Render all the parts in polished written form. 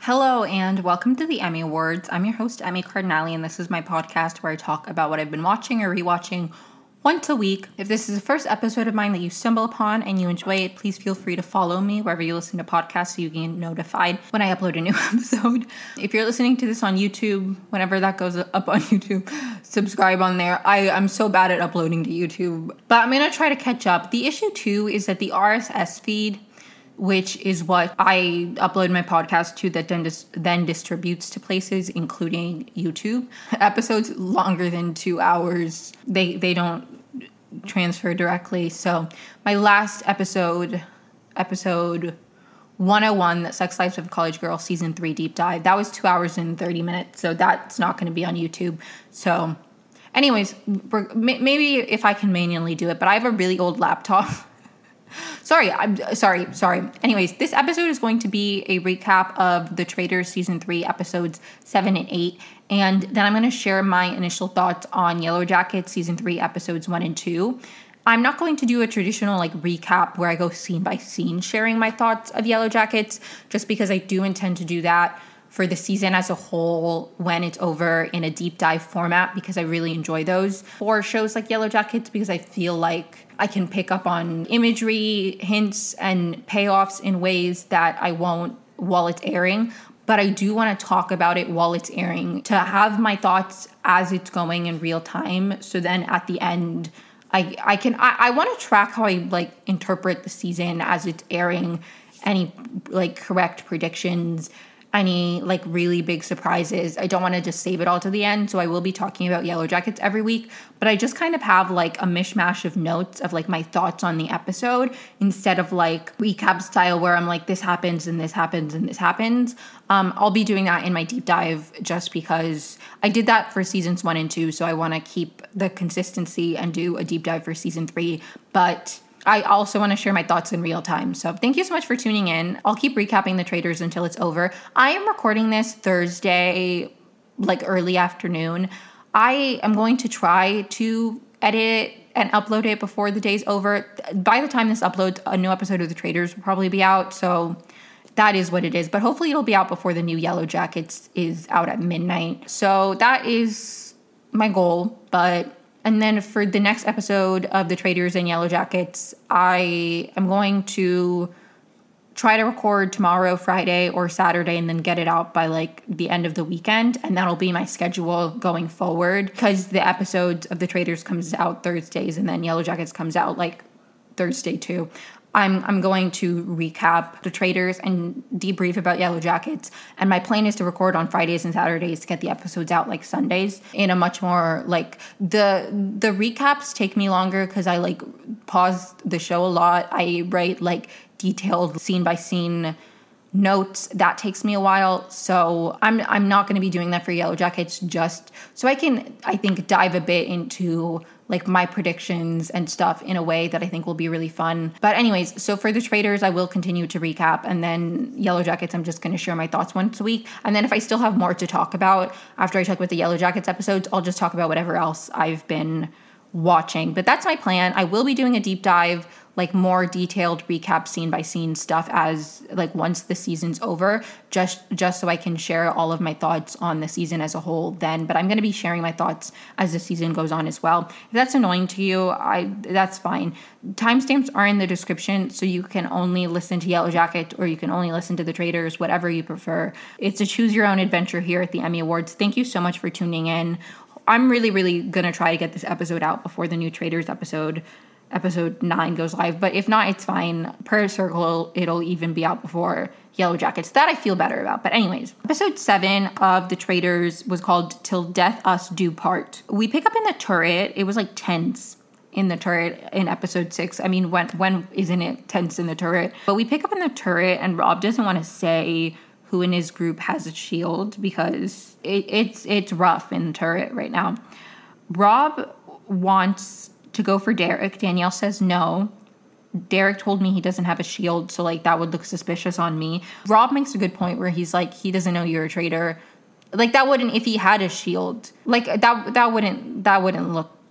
Hello and welcome to the Emmy Awards. I'm your host, Emmy Cardinale, and this is my podcast where I talk about what I've been watching or rewatching once a week. If this is the first episode of mine that you stumble upon and you enjoy it, please feel free to follow me wherever you listen to podcasts so you get notified when I upload a new episode. If you're listening to this on YouTube, whenever that goes up on YouTube, subscribe on there. I'm so bad at uploading to YouTube, but I'm going to try to catch up. The issue too is that the RSS feed, which is what I upload my podcast to, that then distributes to places, including YouTube. Episodes longer than 2 hours, they don't transfer directly. So my last episode 101, the Sex Lives of a College Girl Season 3 Deep Dive, that was 2 hours and 30 minutes, so that's not going to be on YouTube. So anyways, maybe if I can manually do it, but I have a really old laptop. Sorry. Anyways, this episode is going to be a recap of The Traitors Season 3 episodes 7 and 8. And then I'm going to share my initial thoughts on Yellow Jackets Season 3 episodes 1 and 2. I'm not going to do a traditional recap where I go scene by scene sharing my thoughts of Yellow Jackets, just because I do intend to do that for the season as a whole when it's over in a deep dive format, because I really enjoy those for shows like Yellow Jackets, because I feel like I can pick up on imagery, hints, and payoffs in ways that I won't while it's airing. But I do want to talk about it while it's airing to have my thoughts as it's going in real time. So then at the end, I want to track how I interpret the season as it's airing, any correct predictions, any really big surprises. I don't want to just save it all to the end, so I will be talking about Yellow Jackets every week, but I just kind of have a mishmash of notes of my thoughts on the episode instead of recap style where I'm this happens and this happens and this happens. I'll be doing that in my deep dive just because I did that for seasons 1 and 2, so I want to keep the consistency and do a deep dive for season 3, but I also want to share my thoughts in real time. So thank you so much for tuning in. I'll keep recapping The Traitors until it's over. I am recording this Thursday, early afternoon. I am going to try to edit and upload it before the day's over. By the time this uploads, a new episode of The Traitors will probably be out. So that is what it is. But hopefully it'll be out before the new Yellow Jackets is out at midnight. So that is my goal. And then for the next episode of The Traitors and Yellow Jackets, I am going to try to record tomorrow, Friday, or Saturday, and then get it out by the end of the weekend. And that'll be my schedule going forward, because the episodes of The Traitors comes out Thursdays, and then Yellow Jackets comes out Thursday too. I'm going to recap The Traitors and debrief about Yellow Jackets. And my plan is to record on Fridays and Saturdays to get the episodes out Sundays in a much more the recaps take me longer because I pause the show a lot. I write detailed scene by scene notes. That takes me a while. So I'm not going to be doing that for Yellow Jackets, just so I can, I think, dive a bit into my predictions and stuff in a way that I think will be really fun. But anyways, so for The Traitors, I will continue to recap, and then Yellow Jackets, I'm just going to share my thoughts once a week. And then if I still have more to talk about after I talk about the Yellow Jackets episodes, I'll just talk about whatever else I've been watching. But that's my plan. I will be doing a deep dive, more detailed recap scene by scene stuff as once the season's over, just so I can share all of my thoughts on the season as a whole then. But I'm going to be sharing my thoughts as the season goes on as well. If that's annoying to you, that's fine. Timestamps are in the description, so you can only listen to Yellow Jacket or you can only listen to The Traitors, whatever you prefer. It's a choose your own adventure here at the Emmy Awards. Thank you so much for tuning in. I'm really, really going to try to get this episode out before the new Traitors episode 9 goes live. But if not, it's fine. Per circle, it'll even be out before Yellow Jackets. That I feel better about. But anyways, episode 7 of The Traitors was called Till Death Us Do Part. We pick up in the turret. It was tense in the turret in episode 6. I mean, when isn't it tense in the turret? But we pick up in the turret, and Rob doesn't want to say who in his group has a shield because it's rough in the turret right now. Rob wants to go for Derek. Danielle says no. Derek told me he doesn't have a shield, so that would look suspicious on me. Rob makes a good point where he's he doesn't know you're a traitor. That wouldn't, if he had a shield, that wouldn't look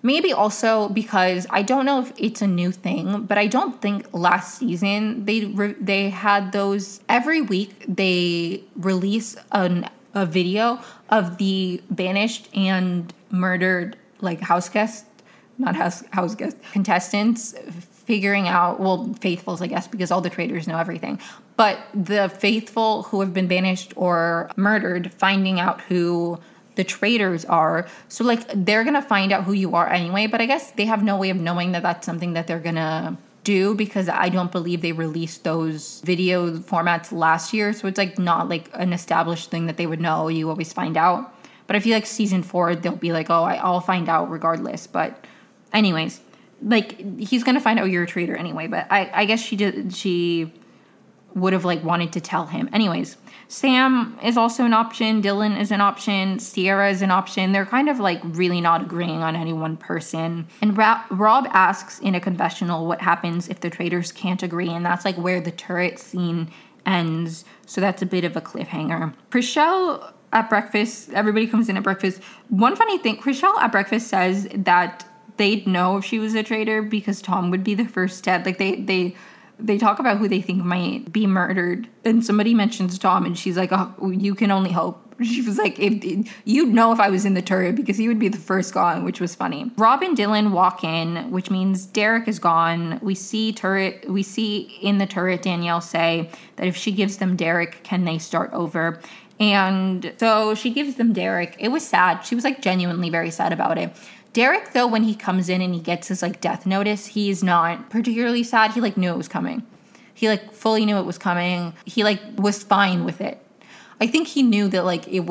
Maybe also because I don't know if it's a new thing, but I don't think last season they had those every week. They release a video of the banished and murdered like house guests, not house guests, contestants figuring out, well, faithfuls, I guess, because all the traitors know everything. But the faithful who have been banished or murdered finding out who the traitors are. So, like, they're going to find out who you are anyway. But I guess they have no way of knowing that that's something that they're going to do, because I don't believe they released those video formats last year. So it's, like, not, like, an established thing that they would know. You always find out. But I feel like season 4, they'll be like, oh, I'll find out regardless. But anyways, like, he's going to find out you're a traitor anyway. But I guess she would have, like, wanted to tell him. Anyways, Sam is also an option. Dylan is an option. Sierra is an option. They're kind of, like, really not agreeing on any one person. And Rob asks in a confessional what happens if the traitors can't agree. And that's, like, where the turret scene ends. So that's a bit of a cliffhanger. Chrishell at breakfast, everybody comes in at breakfast. One funny thing, Chrishell at breakfast says that they'd know if she was a traitor because Tom would be the first dead. Like, they talk about who they think might be murdered, and somebody mentions Tom, and she's like, oh, you can only hope. She was like, you'd know if I was in the turret because he would be the first gone, which was funny. Rob and Dylan walk in, which means Derek is gone. We see in the turret Danielle say that if she gives them Derek, can they start over? And so she gives them Derek. It was sad. She was, like, genuinely very sad about it. Derek, though, when he comes in and he gets his, like, death notice, he's not particularly sad. He, like, knew it was coming. He, like, fully knew it was coming. He, like, was fine with it. I think he knew that, like, he'd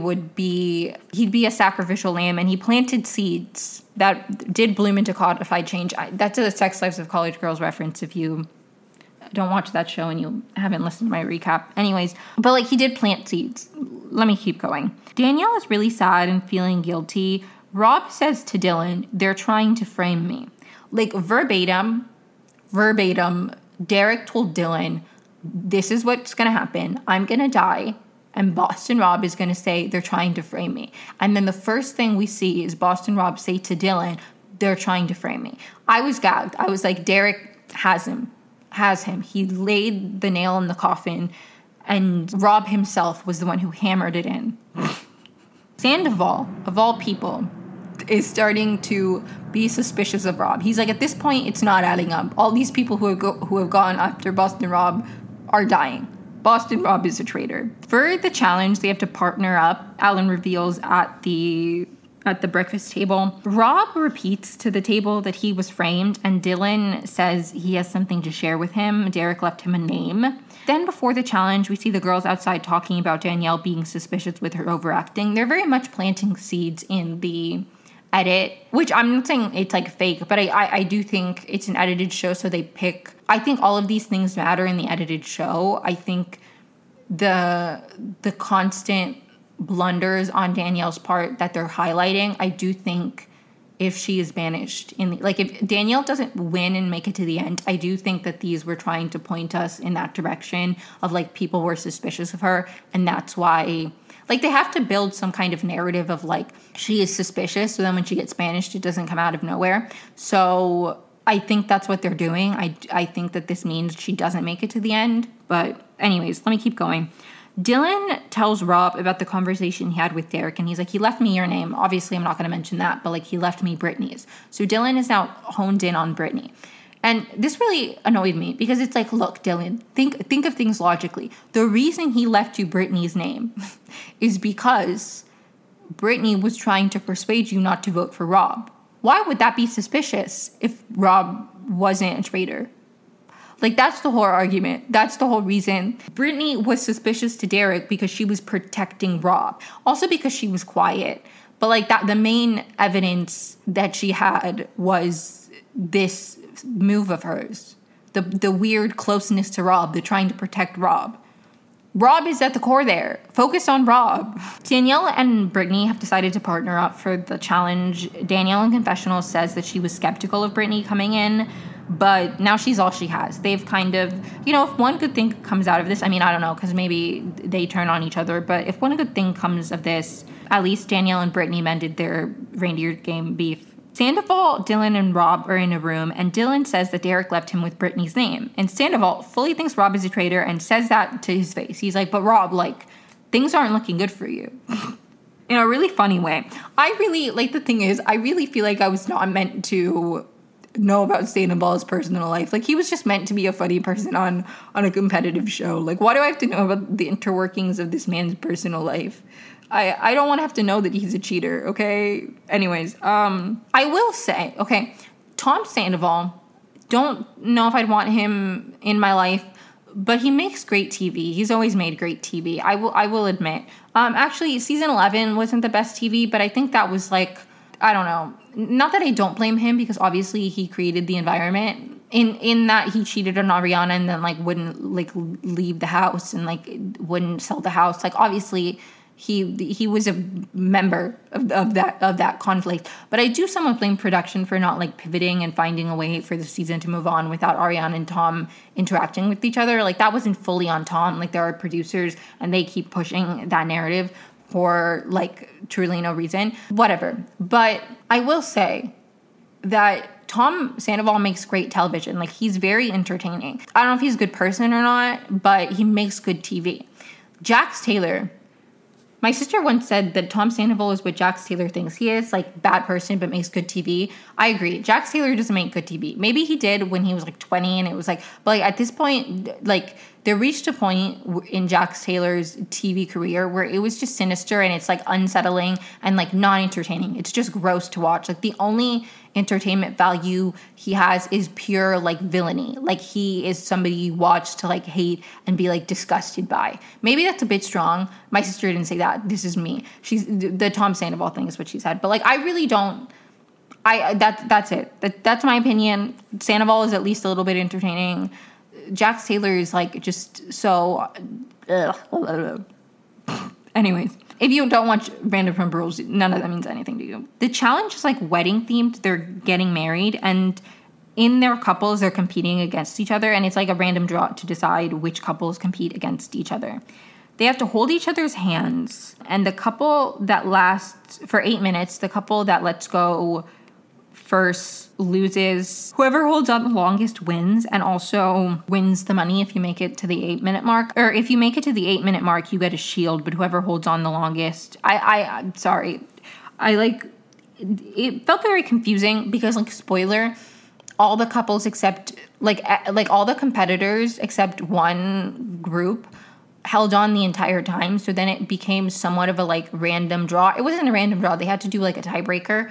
be a sacrificial lamb, and he planted seeds that did bloom into codified change. That's a Sex Lives of College Girls reference if you don't watch that show and you haven't listened to my recap. Anyways, but, like, he did plant seeds. Let me keep going. Danielle is really sad and feeling guilty. Rob says to Dylan, they're trying to frame me. Like, verbatim, Derek told Dylan, this is what's going to happen. I'm going to die. And Boston Rob is going to say, they're trying to frame me. And then the first thing we see is Boston Rob say to Dylan, they're trying to frame me. I was gagged. I was like, Derek has him. He laid the nail in the coffin, and Rob himself was the one who hammered it in. Sandoval, of all people, is starting to be suspicious of Rob. He's like, at this point, it's not adding up. All these people who have gone after Boston Rob are dying. Boston Rob is a traitor. For the challenge, they have to partner up. Alan reveals at the breakfast table. Rob repeats to the table that he was framed, and Dylan says he has something to share with him. Derek left him a name. Then before the challenge, we see the girls outside talking about Danielle being suspicious with her overacting. They're very much planting seeds in the edit, which I'm not saying it's, like, fake, but I do think it's an edited show, so they pick... I think all of these things matter in the edited show. I think the constant blunders on Danielle's part that they're highlighting, I do think if she is banished if Danielle doesn't win and make it to the end, I do think that these were trying to point us in that direction of, like, people were suspicious of her, and that's why, like, they have to build some kind of narrative of, like, she is suspicious, so then when she gets banished, it doesn't come out of nowhere. So I think that's what they're doing. I think that this means she doesn't make it to the end. But anyways, let me keep going. Dylan tells Rob about the conversation he had with Derek, and he's like, he left me your name. Obviously, I'm not going to mention that, but, like, he left me Brittany's. So Dylan is now honed in on Brittany. And this really annoyed me because it's like, look, Dylan, think of things logically. The reason he left you Brittany's name is because Brittany was trying to persuade you not to vote for Rob. Why would that be suspicious if Rob wasn't a traitor? Like, that's the whole argument. That's the whole reason. Brittany was suspicious to Derek because she was protecting Rob. Also because she was quiet. But, like, that the main evidence that she had was this move of hers. The weird closeness to Rob. The trying to protect Rob. Rob is at the core there. Focus on Rob. Danielle and Brittany have decided to partner up for the challenge. Danielle in confessional says that she was skeptical of Brittany coming in, but now she's all she has. They've kind of, if one good thing comes out of this, I mean, I don't know, because maybe they turn on each other, but if one good thing comes of this, at least Danielle and Brittany mended their reindeer game beef Sandoval, Dylan, and Rob are in a room, and Dylan says that Derek left him with Brittany's name. And Sandoval fully thinks Rob is a traitor and says that to his face. He's like, but Rob, like, things aren't looking good for you. In a really funny way. The thing is, I really feel like I was not meant to know about Sandoval's personal life. Like, he was just meant to be a funny person on a competitive show. Like, why do I have to know about the interworkings of this man's personal life? I don't want to have to know that he's a cheater, okay? Anyways, I will say, okay, Tom Sandoval, don't know if I'd want him in my life, but he makes great TV. He's always made great TV. I will admit. Actually, season 11 wasn't the best TV, but I think that was like, I don't know. Not that I don't blame him, because obviously he created the environment in that he cheated on Ariana and then like wouldn't like leave the house and like wouldn't sell the house. Like, obviously he was a member of that conflict. But I do somewhat blame production for not like pivoting and finding a way for the season to move on without Ariana and Tom interacting with each other. Like, that wasn't fully on Tom. Like, there are producers and they keep pushing that narrative for like truly no reason. Whatever. But I will say that Tom Sandoval makes great television. Like, he's very entertaining. I don't know if he's a good person or not, but he makes good TV. Jax Taylor. My sister once said that Tom Sandoval is what Jax Taylor thinks he is, like, bad person but makes good TV. I agree. Jax Taylor doesn't make good TV. Maybe he did when he was like 20 and it was like, but like at this point, like, there reached a point in Jax Taylor's TV career where it was just sinister and it's like unsettling and like not entertaining. It's just gross to watch. Like, the only entertainment value he has is pure like villainy. Like, he is somebody you watch to like hate and be like disgusted by. Maybe that's a bit strong. My sister didn't say that. This is me. She's the Tom Sandoval thing is what she said. But like, I really don't. That's it. That's my opinion. Sandoval is at least a little bit entertaining. Jax Taylor is like just so. Anyways, if you don't watch Vanderpump Rules, none of that means anything to you. The challenge is like wedding themed. They're getting married, and in their couples, they're competing against each other, and it's like a random draw to decide which couples compete against each other. They have to hold each other's hands, and the couple that lasts for 8 minutes, the couple that lets go first loses. Whoever holds on the longest wins, and also wins the money if you make it to the 8-minute mark. Or if you make it to the 8-minute mark, you get a shield, but whoever holds on the longest. I'm sorry. It felt very confusing because, like, spoiler, all the couples except, like all the competitors except one group held on the entire time. So then it became somewhat of a, like, random draw. It wasn't a random draw. They had to do, like, a tiebreaker.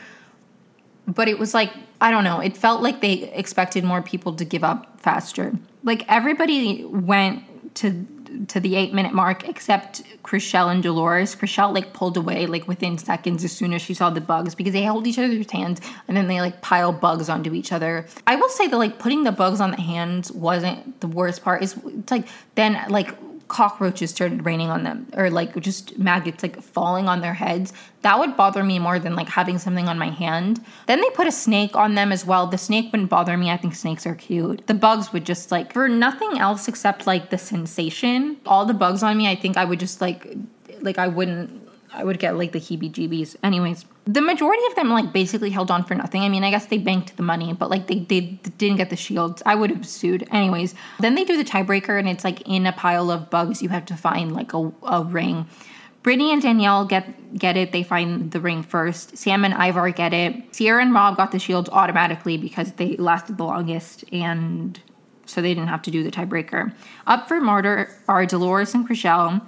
But it was like, I don't know, it felt like they expected more people to give up faster. Like, everybody went to the 8-minute mark except Chrishell and Dolores. Chrishell like pulled away like within seconds as soon as she saw the bugs, because they hold each other's hands and then they like pile bugs onto each other. I will say that like putting the bugs on the hands wasn't the worst part. It's like then like cockroaches started raining on them, or like just maggots like falling on their heads. That would bother me more than like having something on my hand. Then they put a snake on them as well. The snake wouldn't bother me. I think snakes are cute. The bugs would just like, for nothing else except like the sensation, all the bugs on me, I think I would just like I would get like the heebie-jeebies. Anyways, the majority of them like basically held on for nothing. I mean, I guess they banked the money, but like they didn't get the shields. I would have sued. Anyways, then they do the tiebreaker, and it's like in a pile of bugs you have to find like a ring. Brittany and Danielle get it. They find the ring first. Sam and Ivar get it. Sierra and Rob got the shields automatically because they lasted the longest, and so they didn't have to do the tiebreaker. Up for murder are Dolores and Chrishell,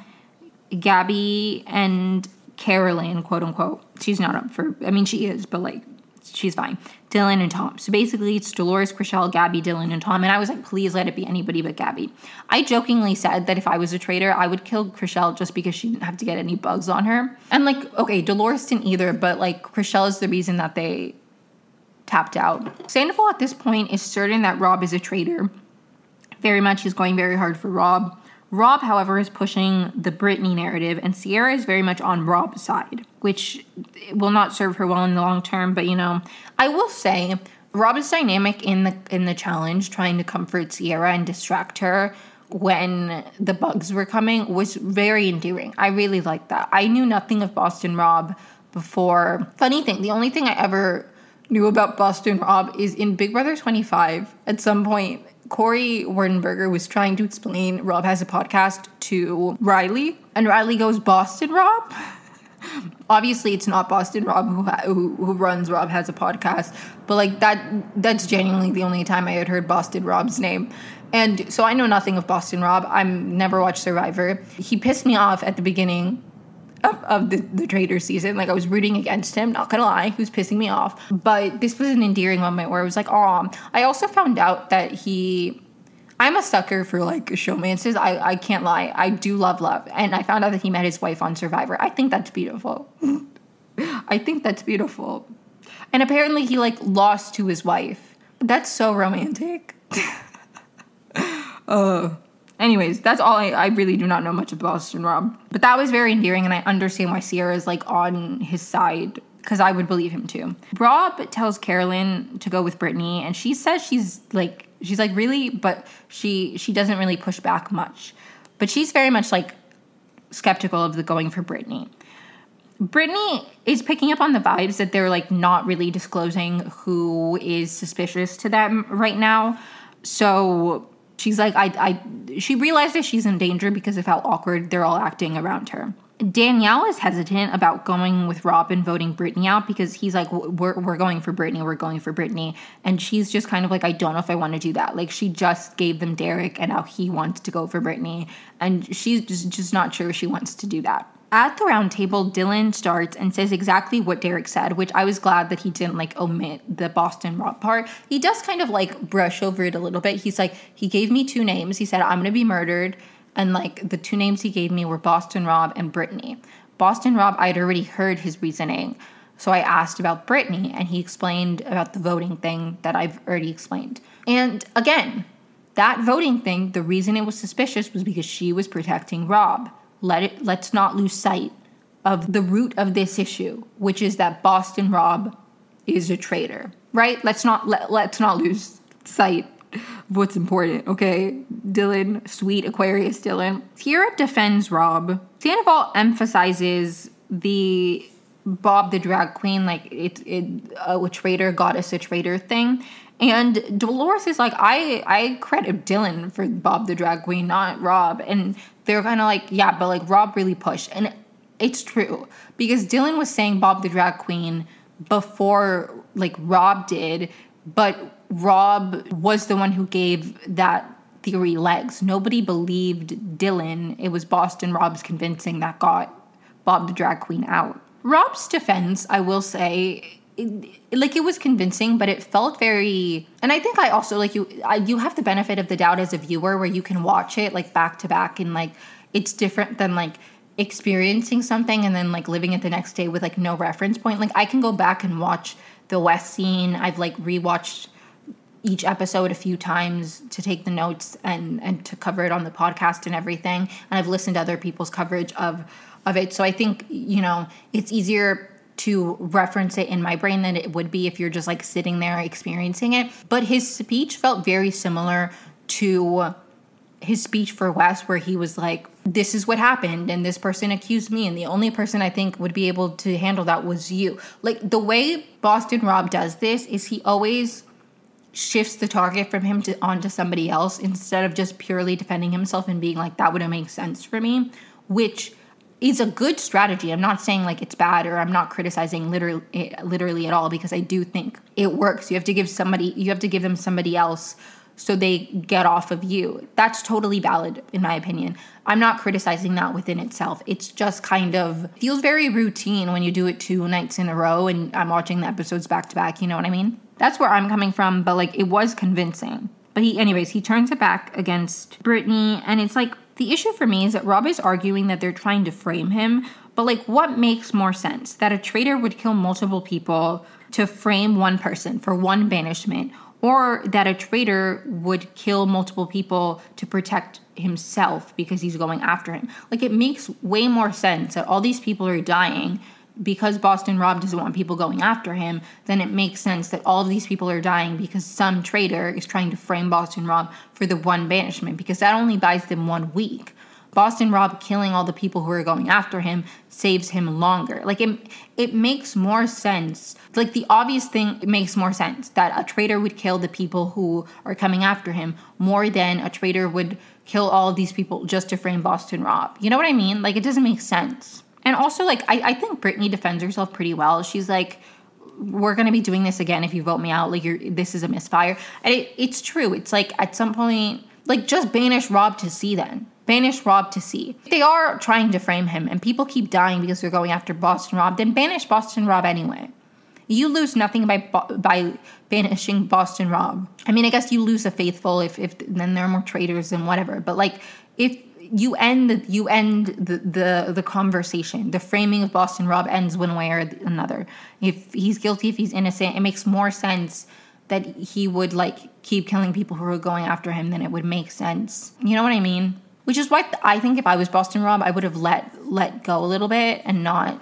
Gabby and Carolyn, quote unquote. She's not up for, I mean, she is, but like, she's fine. Dylan and Tom. So basically, it's Dolores, Chrishell, Gabby, Dylan, and Tom. And I was like, please let it be anybody but Gabby. I jokingly said that if I was a traitor, I would kill Chrishell just because she didn't have to get any bugs on her. And like, okay, Dolores didn't either, but like, Chrishell is the reason that they tapped out. Sandoval at this point is certain that Rob is a traitor. Very much, he's going very hard for Rob. Rob, however, is pushing the Brittany narrative, and Sierra is very much on Rob's side, which will not serve her well in the long term. But, you know, I will say Rob's dynamic in the challenge, trying to comfort Sierra and distract her when the bugs were coming, was very endearing. I really liked that. I knew nothing of Boston Rob before. Funny thing, the only thing I ever knew about Boston Rob is in Big Brother 25. At some point, Corey Werdenberger was trying to explain Rob has a podcast to Riley, and Riley goes, Boston Rob? Obviously, it's not Boston Rob who runs Rob has a podcast, but like that's genuinely the only time I had heard Boston Rob's name. And so I know nothing of Boston Rob. I've never watched Survivor. He pissed me off at the beginning of the Trader season. Like, I was rooting against him, not gonna lie. He was pissing me off. But this was an endearing moment where I was like, aw. I also found out that I'm a sucker for, like, showmances. I can't lie. I do love. And I found out that he met his wife on Survivor. I think that's beautiful. I think that's beautiful. And apparently he, like, lost to his wife. That's so romantic. Anyways, that's all. I really do not know much of Boston Rob. But that was very endearing, and I understand why Sierra is, like, on his side, because I would believe him too. Rob tells Carolyn to go with Brittany, and she says she's like, really? But she doesn't really push back much. But she's very much, like, skeptical of the going for Brittany. Brittany is picking up on the vibes that they're, like, not really disclosing who is suspicious to them right now. So she's like, she realizes she's in danger because of how awkward they're all acting around her. Danielle is hesitant about going with Rob and voting Brittany out because he's like, we're going for Brittany. And she's just kind of like, I don't know if I want to do that. Like, she just gave them Derek and now he wants to go for Brittany. And she's just not sure she wants to do that. At the round table, Dylan starts and says exactly what Derek said, which I was glad that he didn't, like, omit the Boston Rob part. He does kind of, like, brush over it a little bit. He's like, he gave me 2 names. He said, I'm going to be murdered. And, like, the 2 names he gave me were Boston Rob and Brittany. Boston Rob, I'd already heard his reasoning. So I asked about Brittany, and he explained about the voting thing that I've already explained. And, again, that voting thing, the reason it was suspicious was because she was protecting Rob. Let's not lose sight of the root of this issue, which is that Boston Rob is a traitor, right? Let's not lose sight of what's important, okay? Dylan, sweet Aquarius Dylan. Sierra defends Rob. Sandoval emphasizes the Bob the drag queen, like a traitor, goddess a traitor thing. And Dolores is like, I credit Dylan for Bob the drag queen, not Rob. And they're kind of like, yeah, but like Rob really pushed. And it's true because Dylan was saying Bob the drag queen before like Rob did, but Rob was the one who gave that theory legs. Nobody believed Dylan. It was Boston Rob's convincing that got Bob the drag queen out. Rob's defense, I will say, it was convincing, but it felt very, and I think I also, like, you have the benefit of the doubt as a viewer where you can watch it, like, back to back, and, like, it's different than, like, experiencing something and then, like, living it the next day with, like, no reference point. Like, I can go back and watch the West scene. I've, like, rewatched each episode a few times to take the notes and to cover it on the podcast and everything, and I've listened to other people's coverage of it, so I think, you know, it's easier to reference it in my brain than it would be if you're just like sitting there experiencing it. But his speech felt very similar to his speech for Wes, where he was like, this is what happened and this person accused me and the only person I think would be able to handle that was you. Like, the way Boston Rob does this is he always shifts the target from him onto somebody else instead of just purely defending himself and being like, that wouldn't make sense for me, which is a good strategy. I'm not saying like it's bad, or I'm not criticizing literally at all, because I do think it works. You have to give them somebody else so they get off of you. That's totally valid in my opinion. I'm not criticizing that within itself. It's just kind of feels very routine when you do it 2 nights in a row and I'm watching the episodes back to back, you know what I mean? That's where I'm coming from, but like it was convincing. But he turns it back against Brittany, and it's like, the issue for me is that Rob is arguing that they're trying to frame him, but like, what makes more sense? That a traitor would kill multiple people to frame one person for one banishment, or that a traitor would kill multiple people to protect himself because he's going after him? Like, it makes way more sense that all these people are dying because Boston Rob doesn't want people going after him, then it makes sense that all of these people are dying because some traitor is trying to frame Boston Rob for the one banishment, because that only buys them 1 week. Boston Rob killing all the people who are going after him saves him longer. Like, it makes more sense. Like, the obvious thing, it makes more sense that a traitor would kill the people who are coming after him more than a traitor would kill all of these people just to frame Boston Rob. You know what I mean? Like, it doesn't make sense. And also, like, I think Brittany defends herself pretty well. She's like, we're going to be doing this again if you vote me out. Like, this is a misfire. And it's true. It's like, at some point, like, just banish Rob to sea then. Banish Rob to sea. If they are trying to frame him and people keep dying because they're going after Boston Rob, then banish Boston Rob anyway. You lose nothing by banishing Boston Rob. I mean, I guess you lose a faithful if then there are more traitors and whatever. But, like, if you end the conversation, the framing of Boston Rob ends one way or another. If he's guilty, if he's innocent, it makes more sense that he would, like, keep killing people who are going after him than it would make sense. You know what I mean? Which is why I think if I was Boston Rob, I would have let go a little bit and not.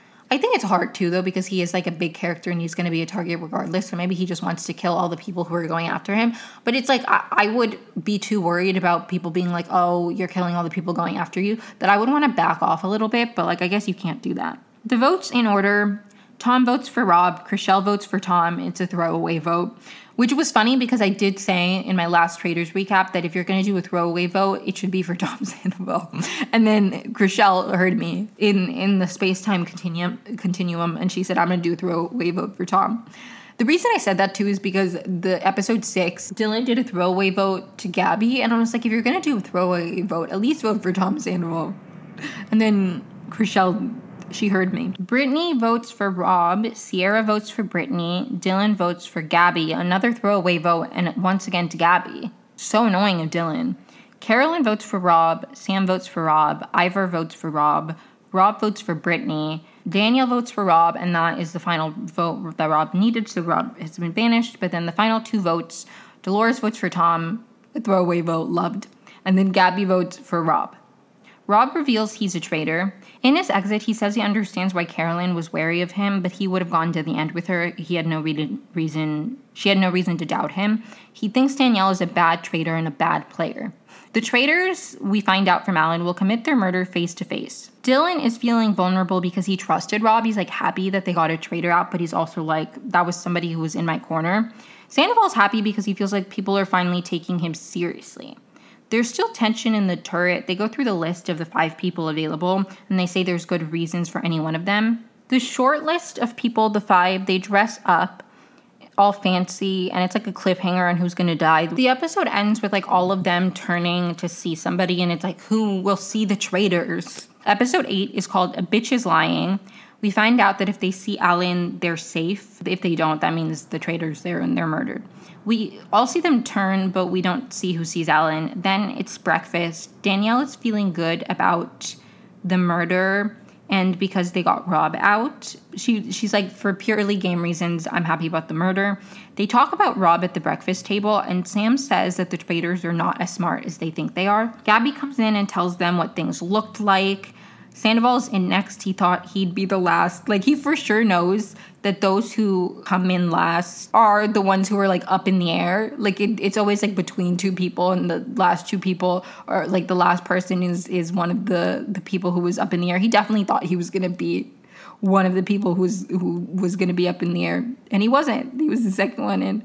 I think it's hard too, though, because he is like a big character and he's going to be a target regardless. So maybe he just wants to kill all the people who are going after him. But it's like I would be too worried about people being like, oh, you're killing all the people going after you, that I would want to back off a little bit. But, like, I guess you can't do that. The votes in order: Tom votes for Rob, Chrishell votes for Tom. It's a throwaway vote. Which was funny because I did say in my last Traders recap that if you're going to do a throwaway vote, it should be for Tom Sandoval. And then Chrishell heard me in the space-time continuum, and she said, I'm going to do a throwaway vote for Tom. The reason I said that, too, is because the episode 6, Dylan did a throwaway vote to Gabby, and I was like, if you're going to do a throwaway vote, at least vote for Tom Sandoval. And then Chrishell, she heard me. Brittany votes for Rob. Sierra votes for Brittany. Dylan votes for Gabby. Another throwaway vote, and once again to Gabby. So annoying of Dylan. Carolyn votes for Rob. Sam votes for Rob. Ivor votes for Rob. Rob votes for Brittany. Danielle votes for Rob, and that is the final vote that Rob needed, so Rob has been banished. But then the final 2 votes, Dolores votes for Tom. A throwaway vote, loved. And then Gabby votes for Rob. Rob reveals he's a traitor. In his exit, he says he understands why Carolyn was wary of him, but he would have gone to the end with her. She had no reason to doubt him. He thinks Danielle is a bad traitor and a bad player. The traitors, we find out from Alan, will commit their murder face to face. Dylan is feeling vulnerable because he trusted Rob. He's, like, happy that they got a traitor out, but he's also like, that was somebody who was in my corner. Sandoval's happy because he feels like people are finally taking him seriously. There's still tension in the turret. They go through the list of the 5 people available, and they say there's good reasons for any one of them. The short list of people, the 5, they dress up all fancy, and it's like a cliffhanger on who's going to die. The episode ends with, like, all of them turning to see somebody, and it's like, who will see the traitors? Episode 8 is called A Bitch is Lying. We find out that if they see Alan, they're safe. If they don't, that means the traitor's there and they're murdered. We all see them turn, but we don't see who sees Alan. Then it's breakfast. Danielle is feeling good about the murder, and because they got Rob out, she's like, for purely game reasons, I'm happy about the murder. They talk about Rob at the breakfast table, and Sam says that the traitors are not as smart as they think they are. Gabby comes in and tells them what things looked like. Sandoval's in next. He thought he'd be the last. Like, he for sure knows that those who come in last are the ones who are, like, up in the air. Like, it's always, like, between 2 people, and the last 2 people are, like, the last person is one of the people who was up in the air. He definitely thought he was going to be one of the people who was going to be up in the air, and he wasn't. He was the second one in.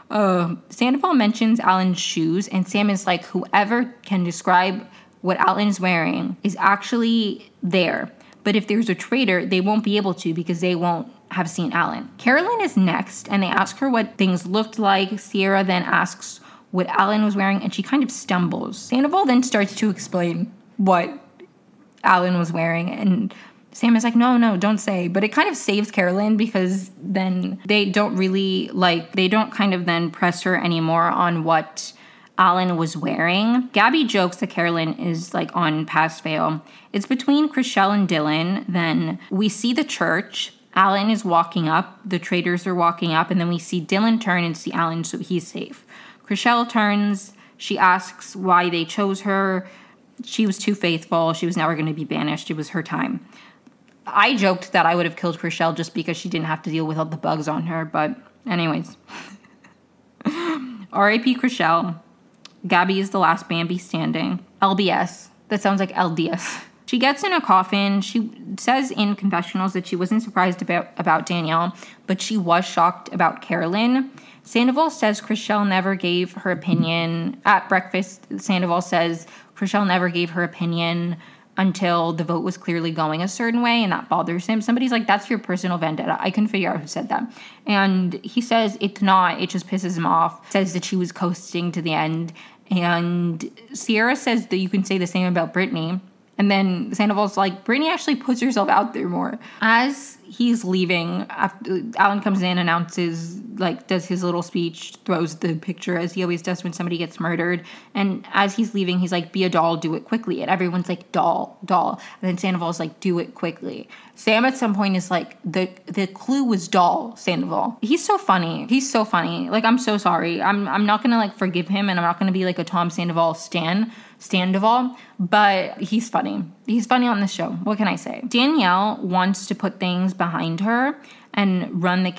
Sandoval mentions Alan's shoes, and Sam is like, whoever can describe what Alan is wearing is actually there. But if there's a traitor, they won't be able to because they won't have seen Alan. Carolyn is next, and they ask her what things looked like. Sierra then asks what Alan was wearing, and she kind of stumbles. Sandoval then starts to explain what Alan was wearing, and Sam is like, no, don't say. But it kind of saves Carolyn because then they don't kind of then press her anymore on what Alan was wearing. Gabby jokes that Carolyn is, like, on pass-fail. It's between Chrishell and Dylan. Then we see the church. Alan is walking up. The traitors are walking up. And then we see Dylan turn and see Alan, so he's safe. Chrishell turns. She asks why they chose her. She was too faithful. She was never going to be banished. It was her time. I joked that I would have killed Chrishell just because she didn't have to deal with all the bugs on her. But anyways. R.I.P. Chrishell. Gabby is the last Bambi standing. LBS. That sounds like El Diaz. She gets in a coffin. She says in confessionals that she wasn't surprised about Danielle, but she was shocked about Carolyn. Sandoval says Chrishell never gave her opinion. At breakfast, Sandoval says Chrishell never gave her opinion until the vote was clearly going a certain way, and that bothers him. Somebody's like, that's your personal vendetta. I couldn't figure out who said that. And he says it's not. It just pisses him off. Says that she was coasting to the end. And Sierra says that you can say the same about Brittany. And then Sandoval's like, Brittany actually puts herself out there more. As he's leaving, after Alan comes in, announces, like, does his little speech, throws the picture as he always does when somebody gets murdered. And as he's leaving, he's like, be a doll, do it quickly. And everyone's like, doll. And then Sandoval's like, do it quickly. Sam at some point is like, the clue was doll, Sandoval. He's so funny. Like, I'm so sorry. I'm not gonna, like, forgive him, and I'm not gonna be like a Tom Sandoval Sandoval, but he's funny. He's funny on this show. What can I say? Danielle wants to put things behind her and run the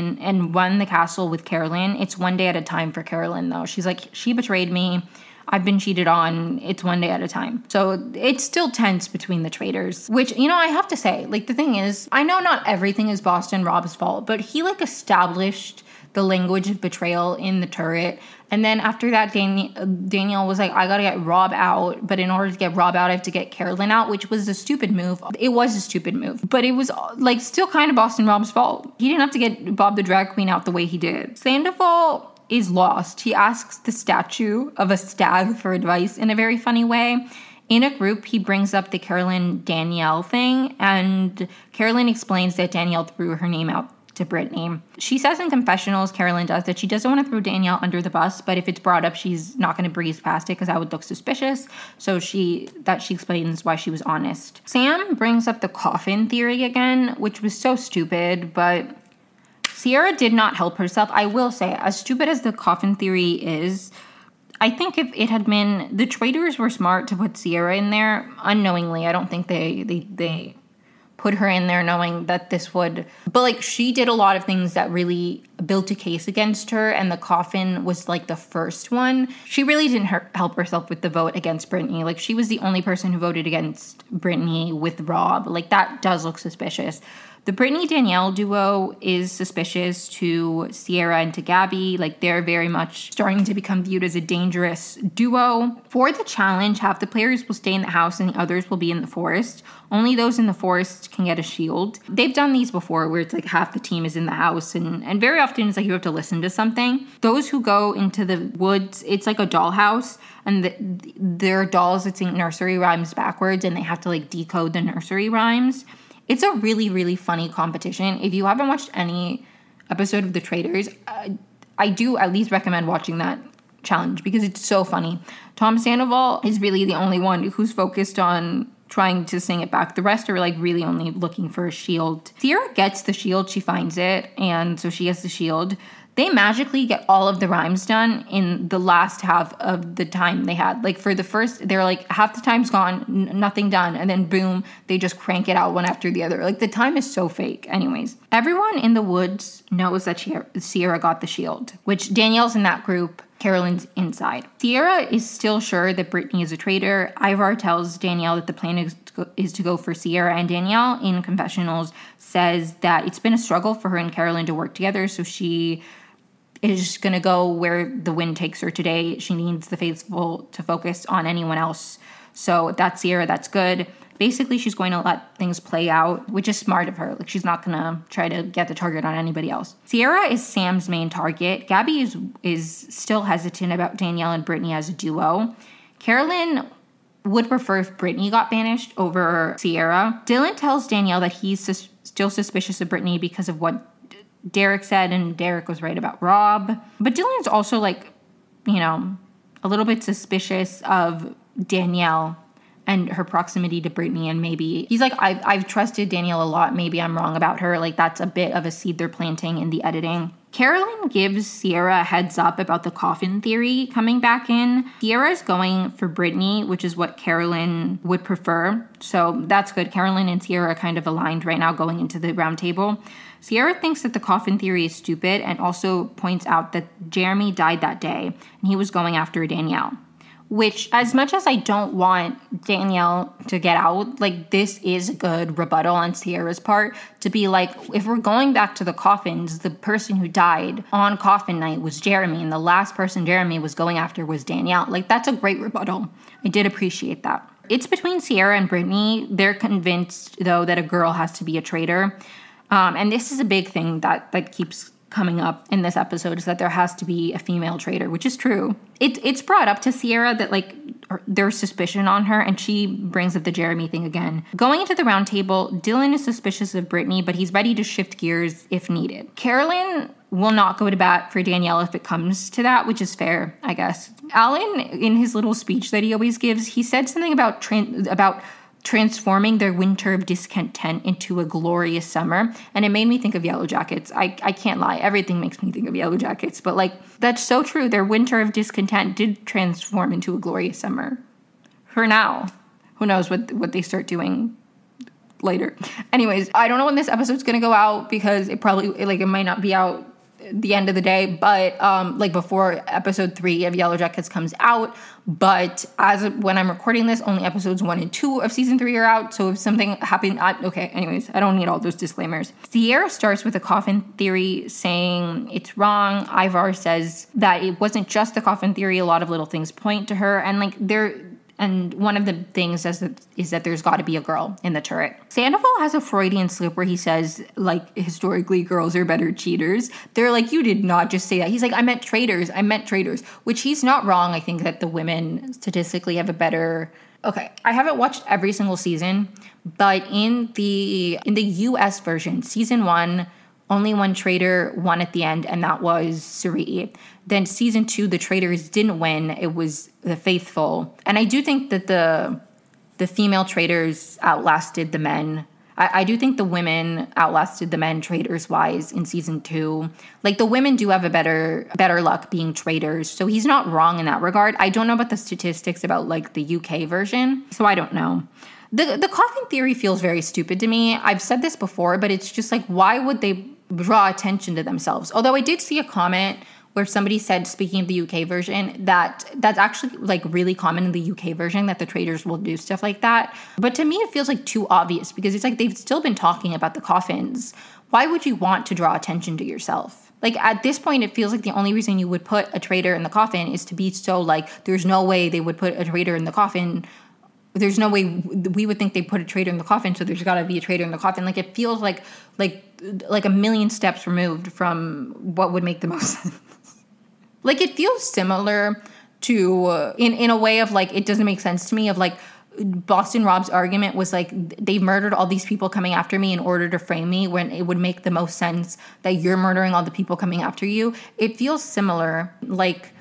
castle with Carolyn. It's one day at a time for Carolyn, though. She's like, she betrayed me. I've been cheated on. It's one day at a time. So it's still tense between the traitors, which, I have to say, like, the thing is, I know not everything is Boston Rob's fault, but he, like, established the language of betrayal in the turret. And then after that, Danielle was like, I gotta get Rob out. But in order to get Rob out, I have to get Carolyn out, which was a stupid move. It was a stupid move. But it was, like, still kind of Boston Rob's fault. He didn't have to get Bob the drag queen out the way he did. Sandoval is lost. He asks the statue of a stag for advice in a very funny way. In a group, he brings up the Carolyn-Danielle thing, and Carolyn explains that Danielle threw her name out to Brittany. She says in confessionals, Carolyn does, that she doesn't want to throw Danielle under the bus, but if it's brought up, she's not going to breeze past it because that would look suspicious. So she explains why she was honest. Sam brings up the coffin theory again, which was so stupid, but Sierra did not help herself. I will say, as stupid as the coffin theory is, I think if it had been, the traitors were smart to put Sierra in there unknowingly. I don't think they put her in there knowing that this would, but like, she did a lot of things that really built a case against her, and the coffin was like the first one. She really didn't help herself with the vote against Brittany. Like, she was the only person who voted against Brittany with Rob. Like, that does look suspicious. The Brittany-Danielle duo is suspicious to Sierra and to Gabby. Like, they're very much starting to become viewed as a dangerous duo. For the challenge, half the players will stay in the house and the others will be in the forest. Only those in the forest can get a shield. They've done these before where it's like half the team is in the house, and very often it's like you have to listen to something. Those who go into the woods, it's like a dollhouse, and their dolls, it's in nursery rhymes backwards, and they have to like decode the nursery rhymes. It's a really, really funny competition. If you haven't watched any episode of The Traitors, I do at least recommend watching that challenge because it's so funny. Tom Sandoval is really the only one who's focused on trying to sing it back. The rest are like really only looking for a shield. Sierra gets the shield. She finds it, and so she gets the shield. They magically get all of the rhymes done in the last half of the time they had. Like, for the first, they're like, half the time's gone, nothing done. And then boom, they just crank it out one after the other. Like, the time is so fake. Anyways, everyone in the woods knows that Sierra got the shield, which Danielle's in that group. Carolyn's inside. Sierra is still sure that Brittany is a traitor. Ivar tells Danielle that the plan is to go for Sierra, and Danielle in confessionals says that it's been a struggle for her and Carolyn to work together, so she is just going to go where the wind takes her today. She needs the faithful to focus on anyone else. So that's Sierra. That's good. Basically, she's going to let things play out, which is smart of her. Like, she's not going to try to get the target on anybody else. Sierra is Sam's main target. Gabby is still hesitant about Danielle and Brittany as a duo. Carolyn would prefer if Brittany got banished over Sierra. Dylan tells Danielle that he's still suspicious of Brittany because of what Derek said, and Derek was right about Rob. But Dylan's also, like, a little bit suspicious of Danielle and her proximity to Brittany, and maybe he's like, I've trusted Danielle a lot. Maybe I'm wrong about her. Like, that's a bit of a seed they're planting in the editing. Carolyn gives Sierra a heads up about the coffin theory coming back in. Sierra's going for Brittany, which is what Carolyn would prefer. So that's good. Carolyn and Sierra are kind of aligned right now going into the round table. Sierra thinks that the coffin theory is stupid and also points out that Jeremy died that day and he was going after Danielle, which as much as I don't want Danielle to get out, like this is a good rebuttal on Sierra's part to be like, if we're going back to the coffins, the person who died on coffin night was Jeremy, and the last person Jeremy was going after was Danielle. Like that's a great rebuttal. I did appreciate that. It's between Sierra and Brittany. They're convinced, though, that a girl has to be a traitor. And this is a big thing that keeps coming up in this episode, is that there has to be a female traitor, which is true. It's brought up to Sierra that, like, there's suspicion on her, and she brings up the Jeremy thing again. Going into the round table, Dylan is suspicious of Brittany, but he's ready to shift gears if needed. Carolyn will not go to bat for Danielle if it comes to that, which is fair, I guess. Alan, in his little speech that he always gives, he said something about transforming their winter of discontent into a glorious summer. And it made me think of Yellow Jackets. I can't lie. Everything makes me think of Yellow Jackets. But, like, that's so true. Their winter of discontent did transform into a glorious summer. For now. Who knows what they start doing later. Anyways, I don't know when this episode's going to go out because it might not be out the end of the day, but before episode 3 of Yellow Jackets comes out. But when I'm recording this, only episodes 1 and 2 of season 3 are out. So if something happened, anyways, I don't need all those disclaimers. Sierra starts with a coffin theory saying it's wrong. Ivar says that it wasn't just the coffin theory. A lot of little things point to her, and one of the things is that there's got to be a girl in the turret. Sandoval has a Freudian slip where he says, like, historically, girls are better cheaters. They're like, you did not just say that. He's like, I meant traitors, which he's not wrong. I think that the women statistically have a better... Okay, I haven't watched every single season, but in the US version, season 1, only one traitor won at the end, and that was Suri. Then season 2, the traitors didn't win. It was the faithful. And I do think that the female traitors outlasted the men. I do think the women outlasted the men traitors-wise in season 2. Like, the women do have a better luck being traitors. So he's not wrong in that regard. I don't know about the statistics about, like, the UK version. So I don't know. The coffin theory feels very stupid to me. I've said this before, but it's just like, why would they draw attention to themselves? Although I did see a comment where somebody said, speaking of the UK version, that's actually, like, really common in the UK version, that the traitors will do stuff like that. But to me, it feels like too obvious, because it's like they've still been talking about the coffins. Why would you want to draw attention to yourself? Like, at this point, it feels like the only reason you would put a traitor in the coffin is to be so, like, there's no way they would put a traitor in the coffin. There's no way we would think they put a traitor in the coffin, so there's got to be a traitor in the coffin. Like, it feels like a million steps removed from what would make the most sense. Like, it feels similar to, in a way of, like, it doesn't make sense to me, of, like, Boston Rob's argument was, like, they've murdered all these people coming after me in order to frame me, when it would make the most sense that you're murdering all the people coming after you. It feels similar. Like,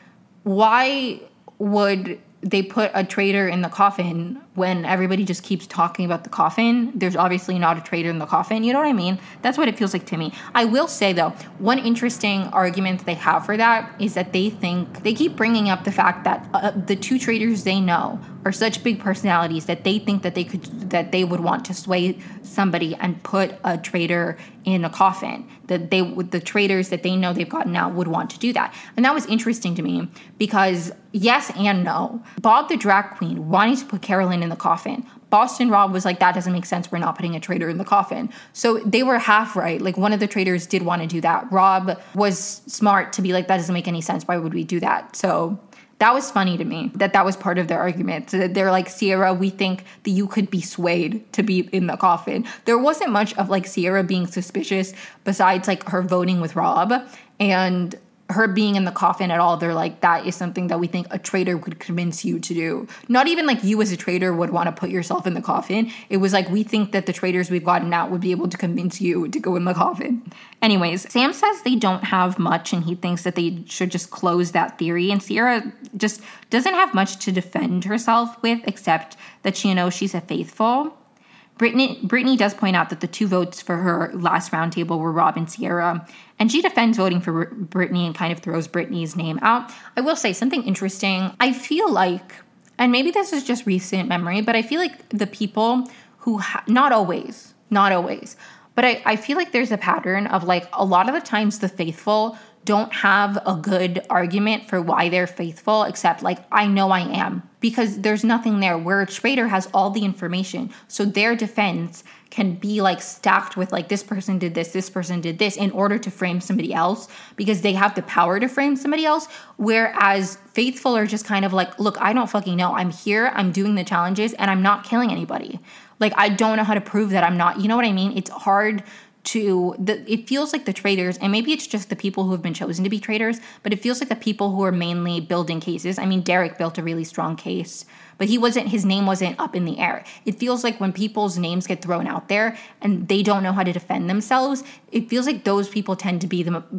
why would they put a traitor in the coffin when everybody just keeps talking about the coffin? There's obviously not a traitor in the coffin. You know what I mean? That's what it feels like to me. I will say, though, one interesting argument they have for that is that they keep bringing up the fact that the two traitors they know are such big personalities that they think that they would want to sway somebody and put a traitor in a coffin. That the traitors that they know they've gotten out would want to do that. And that was interesting to me because yes and no. Bob the drag queen wanted to put Carolyn in the coffin. Boston Rob was like, that doesn't make sense. We're not putting a traitor in the coffin. So they were half right. Like, one of the traitors did want to do that. Rob was smart to be like, that doesn't make any sense. Why would we do that? So that was funny to me, that was part of their argument. So they're like, Sierra, we think that you could be swayed to be in the coffin. There wasn't much of, like, Sierra being suspicious besides, like, her voting with Rob and her being in the coffin at all. They're like, that is something that we think a traitor would convince you to do. Not even like you as a traitor would want to put yourself in the coffin. It was like, we think that the traitors we've gotten out would be able to convince you to go in the coffin. Anyways, Sam says they don't have much and he thinks that they should just close that theory. And Sierra just doesn't have much to defend herself with, except that she knows she's a faithful. Brittany does point out that the 2 votes for her last roundtable were Rob and Sierra, and she defends voting for Brittany and kind of throws Brittany's name out. I will say something interesting. I feel like, and maybe this is just recent memory, but I feel like the people who, not always, but I feel like there's a pattern of, like, a lot of the times the faithful don't have a good argument for why they're faithful, except like, I know I am, because there's nothing there, where a traitor has all the information. So their defense can be like stacked with like, this person did this in order to frame somebody else, because they have the power to frame somebody else. Whereas faithful are just kind of like, look, I don't fucking know. I'm here, I'm doing the challenges, and I'm not killing anybody. Like, I don't know how to prove that I'm not, you know what I mean? It's hard it feels like the traitors, and maybe it's just the people who have been chosen to be traitors, but it feels like the people who are mainly building cases. I mean, Derek built a really strong case, but his name wasn't up in the air. It feels like when people's names get thrown out there and they don't know how to defend themselves, it feels like those people tend to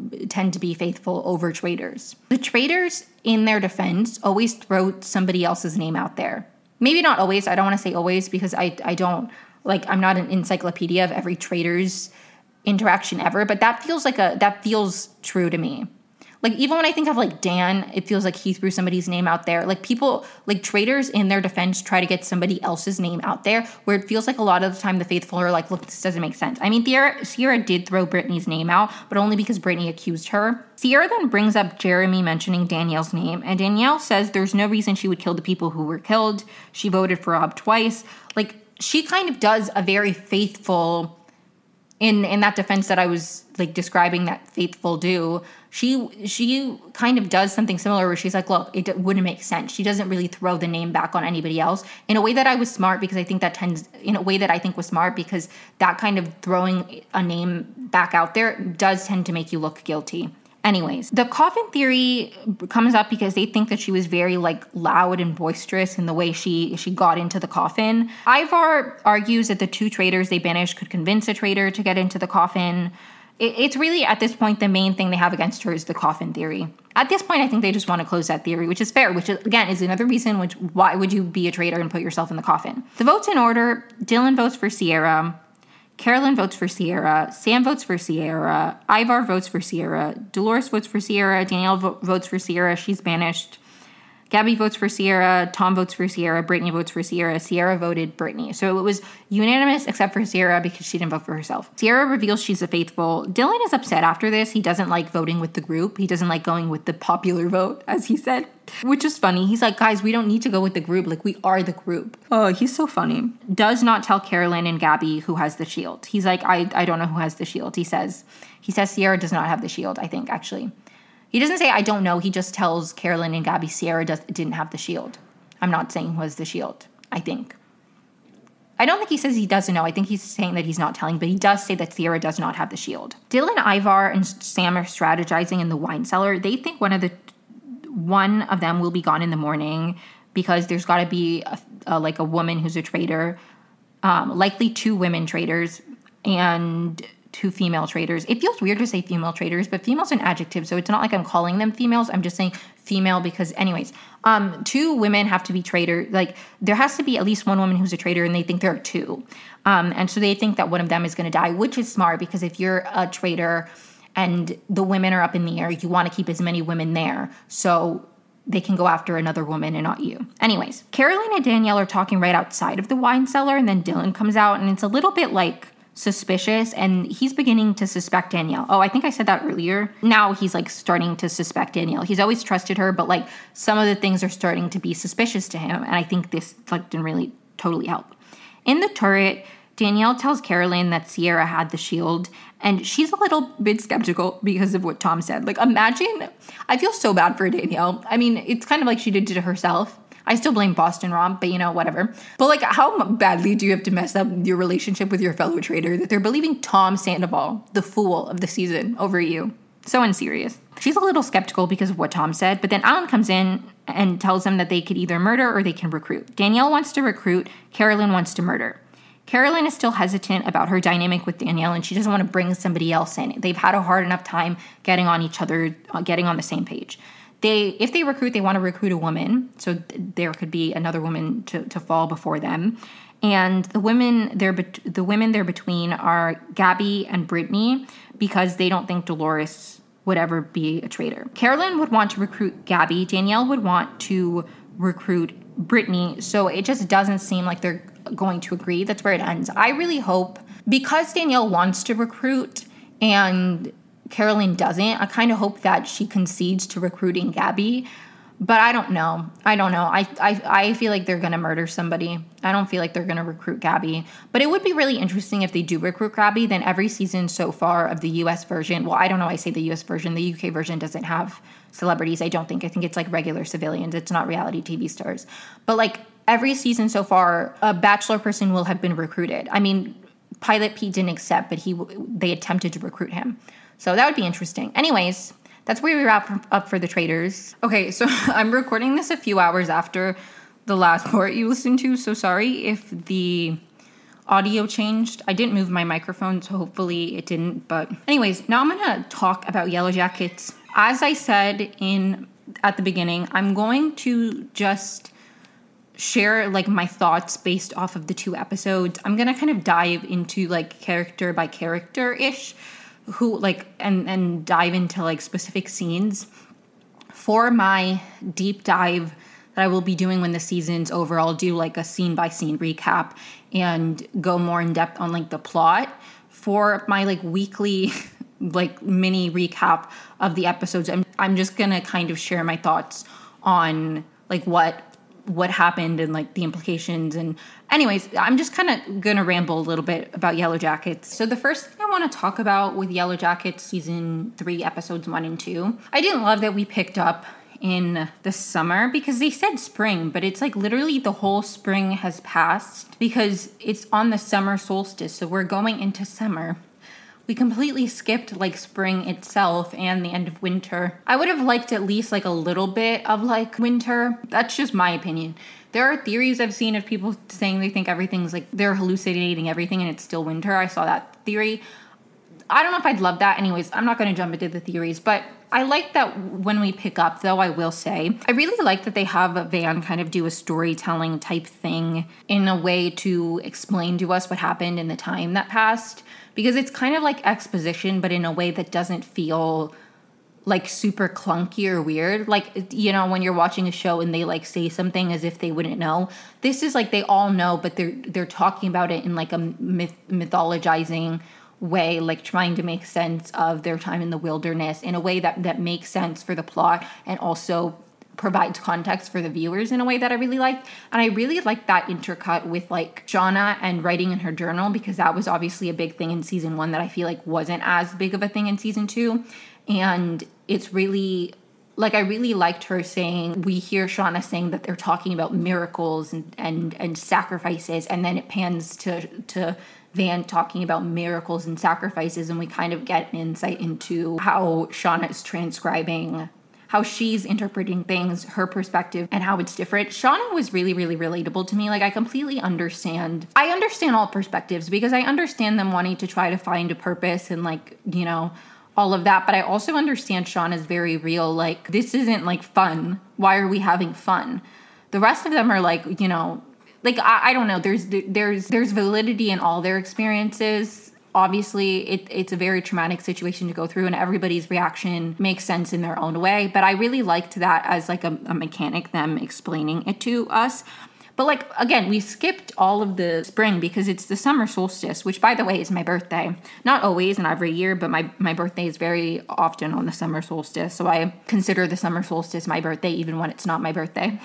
be faithful over traitors. The traitors, in their defense, always throw somebody else's name out there. Maybe not always. I don't want to say always, because I don't, like, I'm not an encyclopedia of every traitor's interaction ever, but that feels true to me. Like, even when I think of like Dan, it feels like he threw somebody's name out there. Like, people, like traitors in their defense, try to get somebody else's name out there, where it feels like a lot of the time the faithful are like, look, this doesn't make sense. I mean, Ciara did throw Brittany's name out, but only because Brittany accused her. Ciara then brings up Jeremy mentioning Danielle's name, and Danielle says there's no reason she would kill the people who were killed. She voted for Rob twice. Like, she kind of does a very faithful, in that defense that I was like describing that faithful do, she kind of does something similar where she's like, look, it wouldn't make sense. She doesn't really throw the name back on anybody else in a way that I was smart, because I think that was smart, because that kind of throwing a name back out there does tend to make you look guilty. Anyways, the coffin theory comes up because they think that she was very like loud and boisterous in the way she got into the coffin. Ivar argues that the two traitors they banished could convince a traitor to get into the coffin. It's really, at this point, the main thing they have against her is the coffin theory. At this point, I think they just want to close that theory, which is fair, which again is another reason why would you be a traitor and put yourself in the coffin. The votes in order: Dylan votes for Ciara, Carolyn votes for Ciara, Sam votes for Ciara, Ivar votes for Ciara, Dolores votes for Ciara, Danielle votes for Ciara, she's banished, Gabby votes for Ciara, Tom votes for Ciara, Brittany votes for Ciara, Ciara voted Brittany. So it was unanimous except for Ciara because she didn't vote for herself. Ciara reveals she's a faithful. Dylan is upset after this. He doesn't like voting with the group. He doesn't like going with the popular vote, as he said, which is funny. He's like, guys, we don't need to go with the group. Like, we are the group. Oh, he's so funny. Does not tell Carolyn and Gabby who has the shield. He's like, I don't know who has the shield. He says Ciara does not have the shield, I think, actually. He doesn't say, I don't know. He just tells Carolyn and Gabby Ciara didn't have the shield. I'm not saying who has the shield, I think. I don't think he says he doesn't know. I think he's saying that he's not telling, but he does say that Ciara does not have the shield. Dylan, Ivar, and Sam are strategizing in the wine cellar. They think one of them will be gone in the morning because there's got to be a woman who's a traitor, likely two women traitors, and two female traitors. It feels weird to say female traitors, but female's an adjective, so it's not like I'm calling them females. I'm just saying female because, anyways, two women have to be traitor. Like, there has to be at least one woman who's a traitor, and they think there are two. And so they think that one of them is going to die, which is smart, because if you're a traitor and the women are up in the air, you want to keep as many women there so they can go after another woman and not you. Anyways, Carolyn and Danielle are talking right outside of the wine cellar, and then Dylan comes out, and it's a little bit like suspicious, and he's beginning to suspect Danielle. Oh, I think I said that earlier. Now he's like starting to suspect Danielle. He's always trusted her, but like some of the things are starting to be suspicious to him, and I think this like didn't really totally help. In the turret, Danielle tells Carolyn that Ciara had the shield, and she's a little bit skeptical because of what Tom said. Like, imagine, I feel so bad for Danielle. I mean, it's kind of like she did it to herself. I still blame Boston Rob, but whatever. But like, how badly do you have to mess up your relationship with your fellow traitor that they're believing Tom Sandoval, the fool of the season, over you? So unserious. She's a little skeptical because of what Tom said, but then Alan comes in and tells them that they could either murder or they can recruit. Danielle wants to recruit, Carolyn wants to murder. Carolyn is still hesitant about her dynamic with Danielle, and she doesn't want to bring somebody else in. They've had a hard enough time getting on each other, getting on the same page. If they recruit, they want to recruit a woman, so there could be another woman to fall before them. And the women they're between are Gabby and Brittany, because they don't think Dolores would ever be a traitor. Carolyn would want to recruit Gabby. Danielle would want to recruit Brittany, so it just doesn't seem like they're going to agree. That's where it ends. I really hope, because Danielle wants to recruit and Carolyn doesn't. I kind of hope that she concedes to recruiting Gabby. But I don't know. I feel like they're going to murder somebody. I don't feel like they're going to recruit Gabby. But it would be really interesting if they do recruit Gabby. Then every season so far of the U.S. version, well, I don't know why I say the U.S. version. The U.K. version doesn't have celebrities, I don't think. I think it's like regular civilians. It's not reality TV stars. But like every season so far, a Bachelor person will have been recruited. I mean, Pilot Pete didn't accept, but they attempted to recruit him. So that would be interesting. Anyways, that's where we wrap up for the Traitors. Okay, so I'm recording this a few hours after the last part you listened to, so sorry if the audio changed. I didn't move my microphone, so hopefully it didn't. But anyways, now I'm going to talk about Yellow Jackets. As I said at the beginning, I'm going to just share like my thoughts based off of the 2 episodes. I'm going to kind of dive into like character by character-ish, who like and dive into like specific scenes for my deep dive that I will be doing when the season's over. I'll do like a scene by scene recap and go more in depth on like the plot. For my like weekly like mini recap of the episodes, I'm just gonna kind of share my thoughts on like what happened and like the implications. And anyways, I'm just kind of gonna ramble a little bit about Yellow Jackets. So the first thing I want to talk about with Yellow Jackets season 3 episodes 1 and 2, I didn't love that we picked up in the summer because they said spring, but it's like literally the whole spring has passed because it's on the summer solstice, so we're going into summer. We completely skipped like spring itself and the end of winter. I would have liked at least like a little bit of like winter. That's just my opinion. There are theories I've seen of people saying they think everything's like they're hallucinating everything and it's still winter. I saw that theory. I don't know if I'd love that. Anyways, I'm not going to jump into the theories, but I like that when we pick up, though, I will say, I really like that they have a Van kind of do a storytelling type thing in a way to explain to us what happened in the time that passed, because it's kind of like exposition, but in a way that doesn't feel like super clunky or weird. Like, you know, when you're watching a show and they like say something as if they wouldn't know. This is like they all know, but they're talking about it in like a mythologizing way, like trying to make sense of their time in the wilderness in a way that makes sense for the plot and also provides context for the viewers in a way that I really like. And I really like that intercut with like Shauna and writing in her journal, because that was obviously a big thing in season 1 that I feel like wasn't as big of a thing in season 2. And it's really like I really liked her saying, we hear Shauna saying that they're talking about miracles and sacrifices, and then it pans to Van talking about miracles and sacrifices, and we kind of get an insight into how Shauna is transcribing, how she's interpreting things, her perspective, and how it's different. Shauna was really, really relatable to me. Like, I completely understand. I understand all perspectives because I understand them wanting to try to find a purpose and, like, you know, all of that. But I also understand Shauna's very real, like, this isn't, like, fun. Why are we having fun? The rest of them are, like, you know, like, I don't know. There's validity in all their experiences. Obviously, it's a very traumatic situation to go through, and everybody's reaction makes sense in their own way. But I really liked that as, like, a mechanic, them explaining it to us. But, like, again, we skipped all of the spring because it's the summer solstice, which, by the way, is my birthday. Not always and every year, but my birthday is very often on the summer solstice. So I consider the summer solstice my birthday, even when it's not my birthday.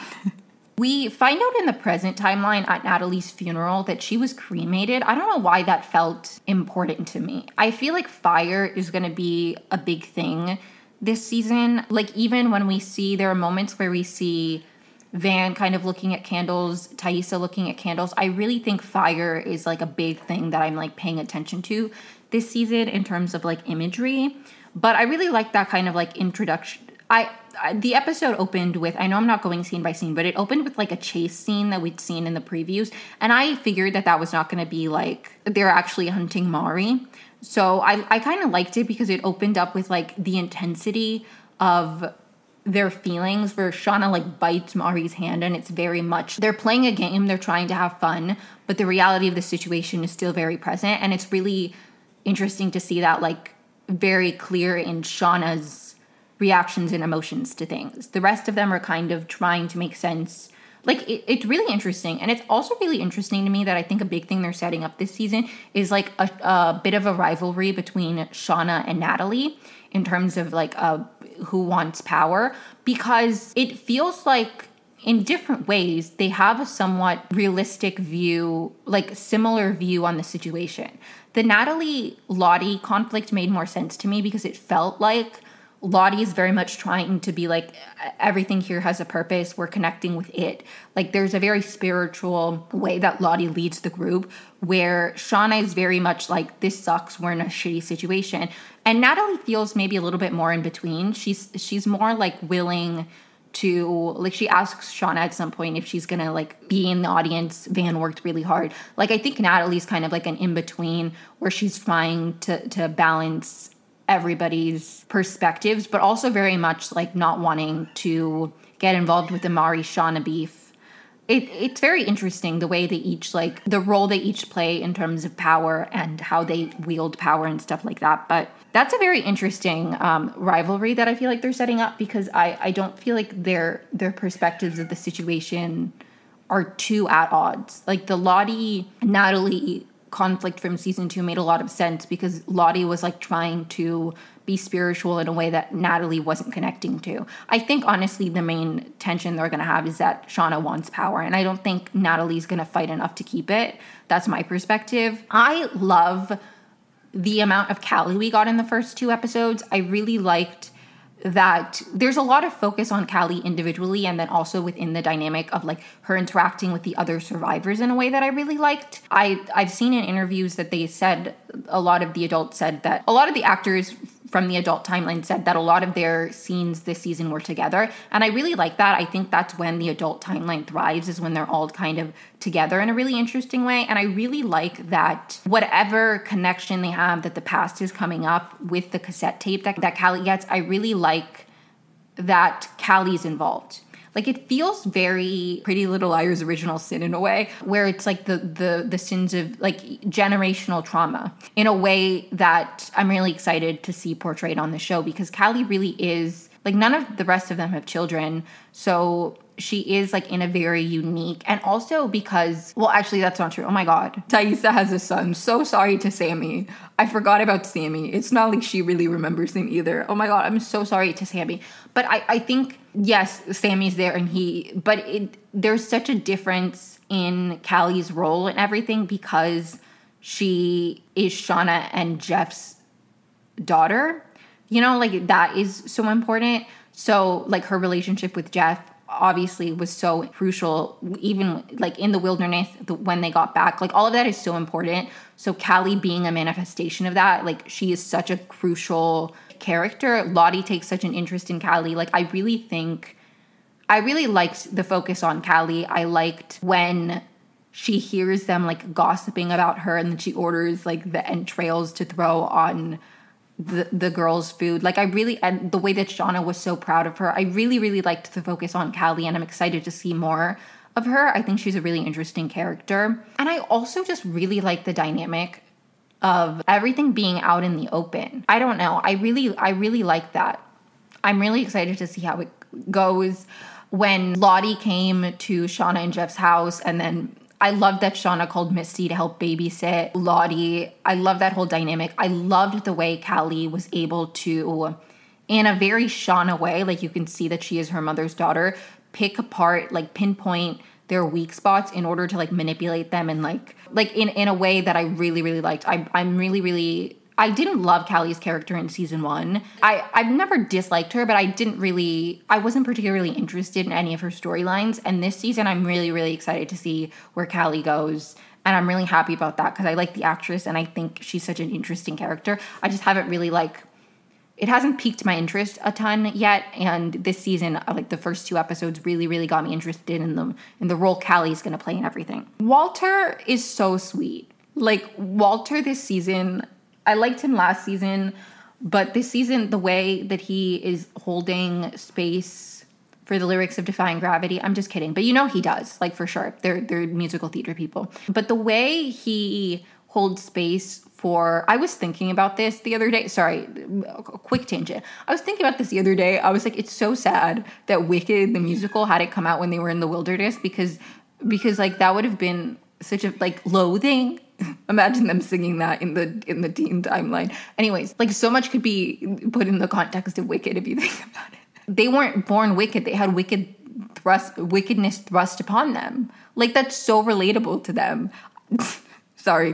We find out in the present timeline at Natalie's funeral that she was cremated. I don't know why that felt important to me. I feel like fire is going to be a big thing this season. Like, even when we see, there are moments where we see Van kind of looking at candles, Taissa looking at candles. I really think fire is like a big thing that I'm like paying attention to this season in terms of like imagery. But I really like that kind of like introduction. The episode opened with, I know I'm not going scene by scene, but it opened with like a chase scene that we'd seen in the previews. And I figured that was not going to be like, they're actually hunting Mari. So I kind of liked it because it opened up with like the intensity of their feelings, where Shauna like bites Mari's hand, and it's very much, they're playing a game, they're trying to have fun, but the reality of the situation is still very present. And it's really interesting to see that like very clear in Shauna's reactions and emotions to things. The rest of them are kind of trying to make sense like it's really interesting. And it's also really interesting to me that I think a big thing they're setting up this season is like a bit of a rivalry between Shauna and Natalie in terms of like who wants power, because it feels like in different ways they have a somewhat realistic view, like similar view on the situation. The Natalie Lottie conflict made more sense to me because it felt like Lottie is very much trying to be like, everything here has a purpose. We're connecting with it. Like there's a very spiritual way that Lottie leads the group, where Shauna is very much like, this sucks. We're in a shitty situation. And Natalie feels maybe a little bit more in between. She's more like willing to, like, she asks Shauna at some point if she's gonna like be in the audience. Van worked really hard. Like I think Natalie's kind of like an in-between where she's trying to balance everybody's perspectives, but also very much like not wanting to get involved with the Mari Shauna beef. It's very interesting the way they each, like the role they each play in terms of power and how they wield power and stuff like that. But that's a very interesting rivalry that I feel like they're setting up, because I don't feel like their perspectives of the situation are too at odds. Like the Lottie Natalie conflict from season 2 made a lot of sense because Lottie was like trying to be spiritual in a way that Natalie wasn't connecting to. I think honestly the main tension they're going to have is that Shauna wants power, and I don't think Natalie's going to fight enough to keep it. That's my perspective. I love the amount of Callie we got in the first 2 episodes. I really liked that there's a lot of focus on Callie individually, and then also within the dynamic of like her interacting with the other survivors in a way that I really liked. I've seen in interviews that they said, a lot of the adults said that a lot of the actors from the adult timeline said that a lot of their scenes this season were together. And I really like that. I think that's when the adult timeline thrives, is when they're all kind of together in a really interesting way. And I really like that whatever connection they have, that the past is coming up with the cassette tape that Callie gets, I really like that Callie's involved. Like it feels very Pretty Little Liars Original Sin in a way, where it's like the sins of like generational trauma in a way that I'm really excited to see portrayed on the show, because Callie really is like, none of the rest of them have children. So she is like in a very unique, and also because, well, actually that's not true. Oh my God. Taissa has a son. So sorry to Sammy. I forgot about Sammy. It's not like she really remembers him either. Oh my God. I'm so sorry to Sammy. But I think, yes, Sammy's there and there's such a difference in Callie's role and everything, because she is Shauna and Jeff's daughter. You know, like that is so important. So like her relationship with Jeff obviously was so crucial, even like in the wilderness, when they got back, like all of that is so important. So Callie being a manifestation of that, like she is such a crucial character. Lottie takes such an interest in Callie. Like I really liked the focus on Callie. I liked when she hears them like gossiping about her, and then she orders like the entrails to throw on the girls' food. Like and the way that Shauna was so proud of her, I really, really liked the focus on Callie, and I'm excited to see more of her. I think she's a really interesting character. And I also just really like the dynamic of everything being out in the open. I don't know. I really like that. I'm really excited to see how it goes. When Lottie came to Shauna and Jeff's house, and then I love that Shauna called Misty to help babysit Lottie. I love that whole dynamic. I loved the way Callie was able to, in a very Shauna way, like you can see that she is her mother's daughter, pick apart, like pinpoint their weak spots in order to like manipulate them, and like in a way that I really, really liked. I didn't love Callie's character in season 1. I've never disliked her, but I wasn't particularly interested in any of her storylines. And this season, I'm really, really excited to see where Callie goes. And I'm really happy about that, because I like the actress and I think she's such an interesting character. I just haven't really it hasn't piqued my interest a ton yet. And this season, like the first 2 episodes really, really got me interested in the role Callie's going to play in everything. Walter is so sweet. Like Walter this season, I liked him last season, but this season, the way that he is holding space for the lyrics of Defying Gravity, I'm just kidding. But you know he does, like for sure. They're musical theater people. But the way he holds space I was thinking about this the other day. Sorry, a quick tangent. I was thinking about this the other day. I was like, it's so sad that Wicked, the musical, had it come out when they were in the wilderness because like that would have been such a like loathing. Imagine them singing that in the teen timeline. Anyways, like so much could be put in the context of Wicked if you think about it. They weren't born wicked. They had wickedness thrust upon them. Like that's so relatable to them. Sorry.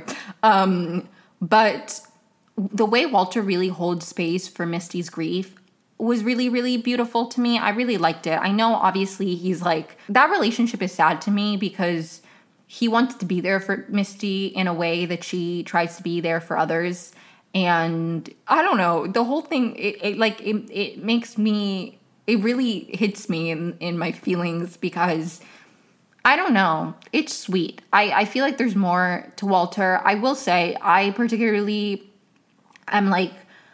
But the way Walter really holds space for Misty's grief was really, really beautiful to me. I really liked it. I know, obviously, he's like, that relationship is sad to me because he wants to be there for Misty in a way that she tries to be there for others. And I don't know, the whole thing, it makes me, it really hits me in my feelings because I don't know. It's sweet. I feel like there's more to Walter. I will say I particularly am like,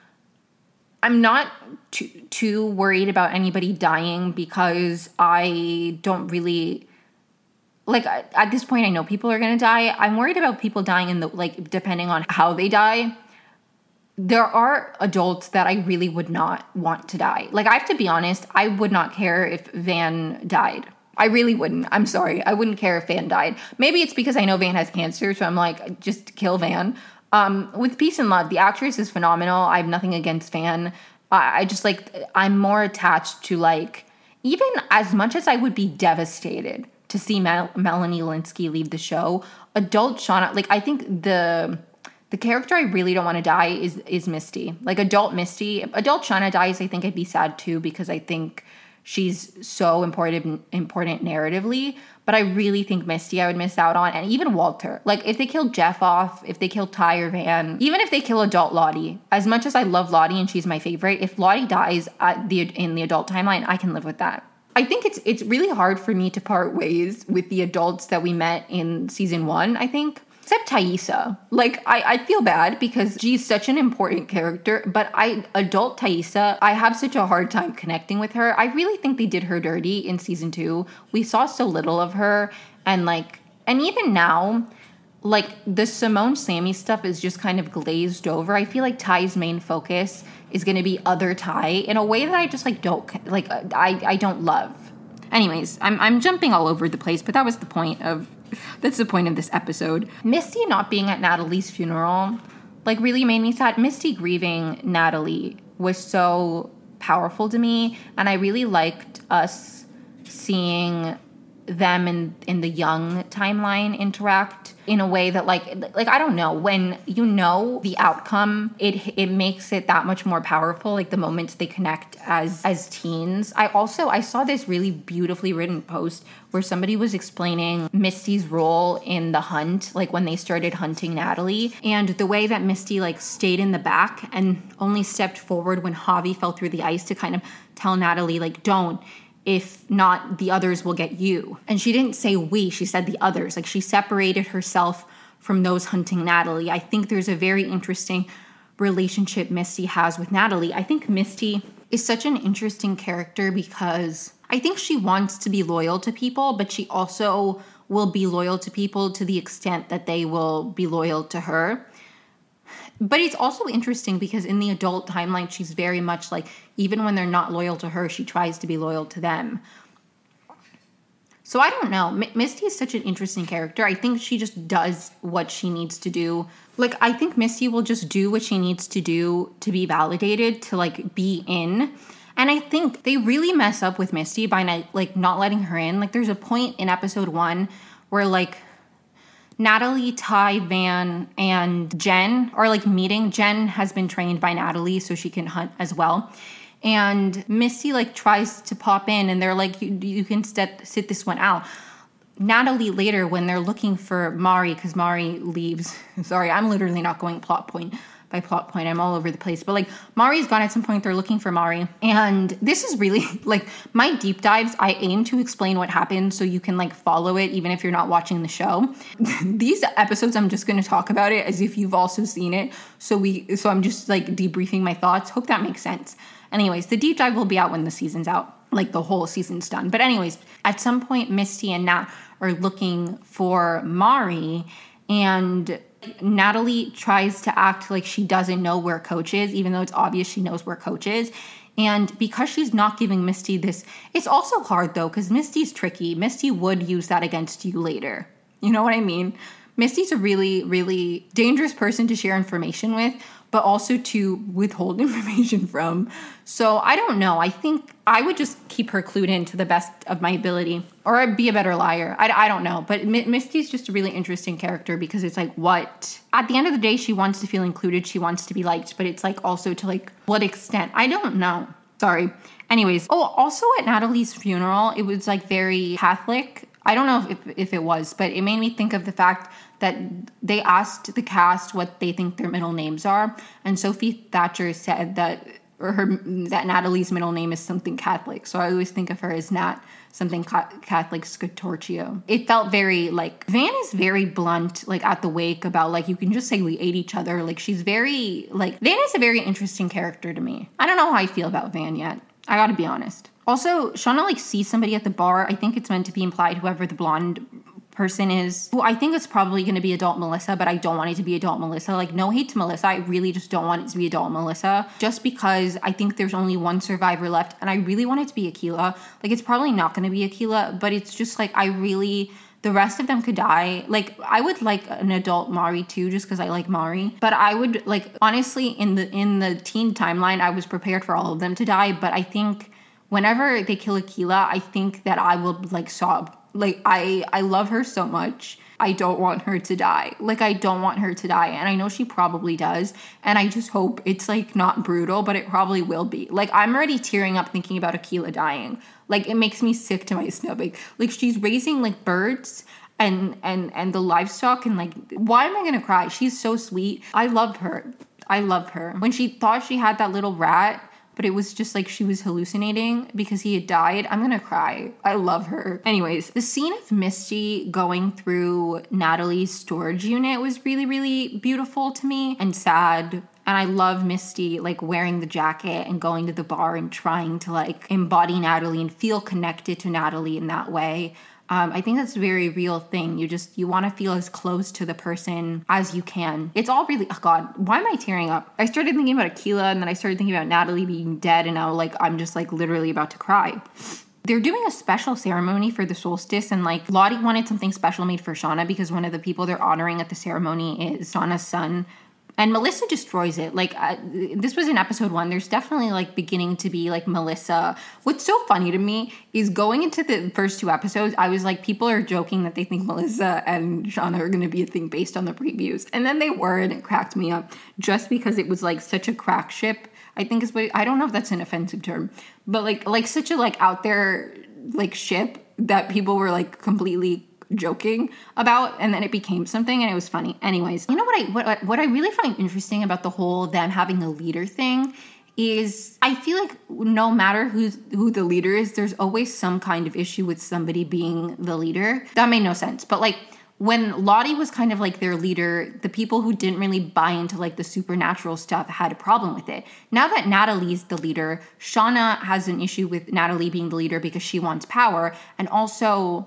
I'm not too worried about anybody dying because I don't really, like at this point I know people are going to die. I'm worried about people dying in the, like depending on how they die. There are adults that I really would not want to die. Like I have to be honest, I would not care if Van died. I really wouldn't. I'm sorry. I wouldn't care if Van died. Maybe it's because I know Van has cancer, so I'm like, just kill Van. With Peace and Love, the actress is phenomenal. I have nothing against Van. I just like, I'm more attached to like, even as much as I would be devastated to see Melanie Lynskey leave the show, adult Shauna, like I think the character I really don't want to die is Misty. Like adult Misty. If adult Shauna dies, I think I'd be sad too because I think she's so important narratively. But I really think Misty I would miss out on. And even Walter. Like if they kill Jeff off, if they kill Ty or Van, even if they kill adult Lottie, as much as I love Lottie and she's my favorite, if Lottie dies in the adult timeline, I can live with that. I think it's really hard for me to part ways with the adults that we met in season 1, I think. Except Taissa. Like, I feel bad because she's such an important character, but adult Taissa, I have such a hard time connecting with her. I really think they did her dirty in season 2. We saw so little of her, and even now, like, the Simone Sammy stuff is just kind of glazed over. I feel like Ty's main focus is going to be other Ty in a way that I just, like, I don't love. Anyways, I'm jumping all over the place, but that's the point of this episode. Misty not being at Natalie's funeral, like, really made me sad. Misty grieving Natalie was so powerful to me, and I really liked us seeing them in the young timeline interact in a way that like I don't know, when you know the outcome, it makes it that much more powerful, like the moments they connect as teens. I saw this really beautifully written post where somebody was explaining Misty's role in the hunt, like when they started hunting Natalie, and the way that Misty like stayed in the back and only stepped forward when Javi fell through the ice to kind of tell Natalie like, don't. If not, the others will get you. And she didn't say we, she said the others. Like, she separated herself from those hunting Natalie. I think there's a very interesting relationship Misty has with Natalie. I think Misty is such an interesting character because I think she wants to be loyal to people, but she also will be loyal to people to the extent that they will be loyal to her. But it's also interesting because in the adult timeline, she's very much like, even when they're not loyal to her, she tries to be loyal to them. So I don't know. Misty is such an interesting character. I think she just does what she needs to do. Like, I think Misty will just do what she needs to do to be validated, to like be in. And I think they really mess up with Misty by not letting her in. Like, there's a point in episode 1 where like Natalie, Ty, Van, and Jen are like meeting. Jen has been trained by Natalie so she can hunt as well. And Misty like tries to pop in and they're like, you can sit this one out. Natalie later, when they're looking for Mari, because Mari leaves. Sorry, I'm literally not going plot point by plot point. I'm all over the place. But like, Mari's gone at some point. They're looking for Mari. And this is really like my deep dives. I aim to explain what happened so you can like follow it even if you're not watching the show. These episodes, I'm just going to talk about it as if you've also seen it. So I'm just like debriefing my thoughts. Hope that makes sense. Anyways, the deep dive will be out when the season's out. Like the whole season's done. But anyways, at some point, Misty and Nat are looking for Mari, and Natalie tries to act like she doesn't know where Coach is, even though it's obvious she knows where Coach is. And because she's not giving Misty this, it's also hard though, because Misty's tricky. Misty would use that against you later. You know what I mean? Misty's a really, really dangerous person to share information with, but also to withhold information from. So I don't know. I think I would just keep her clued in to the best of my ability, or I'd be a better liar. I don't know. But Misty's just a really interesting character because it's like, what? At the end of the day, she wants to feel included. She wants to be liked, but it's like also to like what extent? I don't know. Sorry. Anyways. Oh, also at Natalie's funeral, it was like very Catholic. I don't know if it was, but it made me think of the fact that they asked the cast what they think their middle names are. And Sophie Thatcher said that Natalie's middle name is something Catholic. So I always think of her as Nat, something Catholic Scatorcio. It felt very like, Van is very blunt, like at the wake about like, you can just say we ate each other. Like she's very, like, Van is a very interesting character to me. I don't know how I feel about Van yet. I gotta be honest. Also, Shauna like sees somebody at the bar. I think it's meant to be implied whoever the blonde person is, who I think it's probably going to be adult Melissa, but I don't want it to be adult Melissa. Like, no hate to Melissa. I really just don't want it to be adult Melissa, just because I think there's only one survivor left, and I really want it to be Akilah. Like, it's probably not going to be Akilah, but it's just like, the rest of them could die. Like, I would like an adult Mari too, just because I like Mari. But I would like, honestly, in the teen timeline, I was prepared for all of them to die. But I think whenever they kill Akilah, I think that I will like sob. Like, I love her so much. I don't want her to die. Like, I don't want her to die. And I know she probably does. And I just hope it's, like, not brutal, but it probably will be. Like, I'm already tearing up thinking about Akilah dying. Like, it makes me sick to my stomach. Like, she's raising, like, birds and the livestock. And, like, why am I going to cry? She's so sweet. I love her. I love her. When she thought she had that little rat, but it was just like she was hallucinating because he had died, I'm gonna cry. I love her. Anyways, the scene of Misty going through Natalie's storage unit was really, really beautiful to me and sad. And I love Misty like wearing the jacket and going to the bar and trying to like embody Natalie and feel connected to Natalie in that way. I think that's a very real thing. You want to feel as close to the person as you can. It's all really, oh God, why am I tearing up? I started thinking about Akilah, and then I started thinking about Natalie being dead, and now like I'm just like literally about to cry. They're doing a special ceremony for the solstice, and like Lottie wanted something special made for Shauna because one of the people they're honoring at the ceremony is Shauna's son. And Melissa destroys it. Like, this was in episode 1. There's definitely, like, beginning to be, like, Melissa. What's so funny to me is going into the first 2 episodes, I was like, people are joking that they think Melissa and Shauna are going to be a thing based on the previews. And then they were, and it cracked me up just because it was, like, such a crack ship. I think is what, I don't know if that's an offensive term, but, like such a, like, out there, like, ship that people were, like, completely joking about, and then it became something, and it was funny. Anyways, you know what I really find interesting about the whole them having a leader thing is I feel like no matter who the leader is, there's always some kind of issue with somebody being the leader. That made no sense. But like when Lottie was kind of like their leader, the people who didn't really buy into like the supernatural stuff had a problem with it. Now that Natalie's the leader, Shauna has an issue with Natalie being the leader because she wants power, and also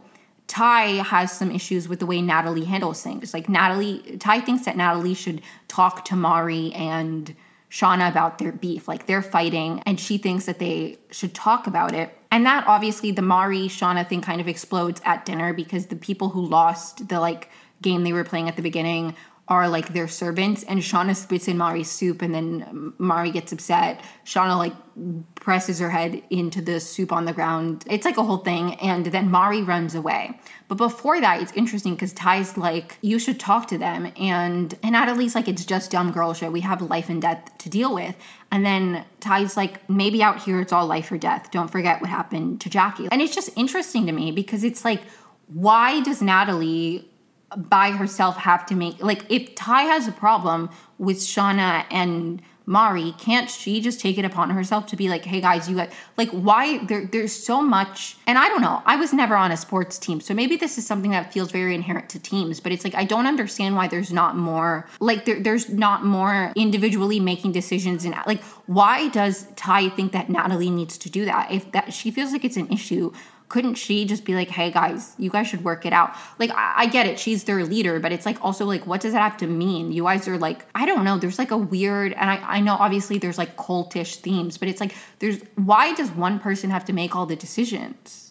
Ty has some issues with the way Natalie handles things. Like Ty thinks that Natalie should talk to Mari and Shauna about their beef. Like they're fighting, and she thinks that they should talk about it. And that obviously the Mari-Shauna thing kind of explodes at dinner because the people who lost the like game they were playing at the beginning are like their servants, and Shauna spits in Mari's soup, and then Mari gets upset. Shauna like presses her head into the soup on the ground. It's like a whole thing, and then Mari runs away. But before that, it's interesting because Ty's like, you should talk to them, and Natalie's like, it's just dumb girl shit. We have life and death to deal with. And then Ty's like, maybe out here it's all life or death. Don't forget what happened to Jackie. And it's just interesting to me because it's like, why does Natalie by herself have to make, like, if Ty has a problem with Shauna and Mari, can't she just take it upon herself to be like, hey guys, you got, like, why there's so much. And I don't know, I was never on a sports team, so maybe this is something that feels very inherent to teams, but it's like, I don't understand why there's not more, like, there's not more individually making decisions. And like, why does Ty think that Natalie needs to do that? If that she feels like it's an issue couldn't she just be like, hey guys, you guys should work it out? Like, I get it, she's their leader, but it's like, also like, what does that have to mean? You guys are like, I don't know, there's like a weird, and I know obviously there's like cultish themes, but it's like, why does one person have to make all the decisions?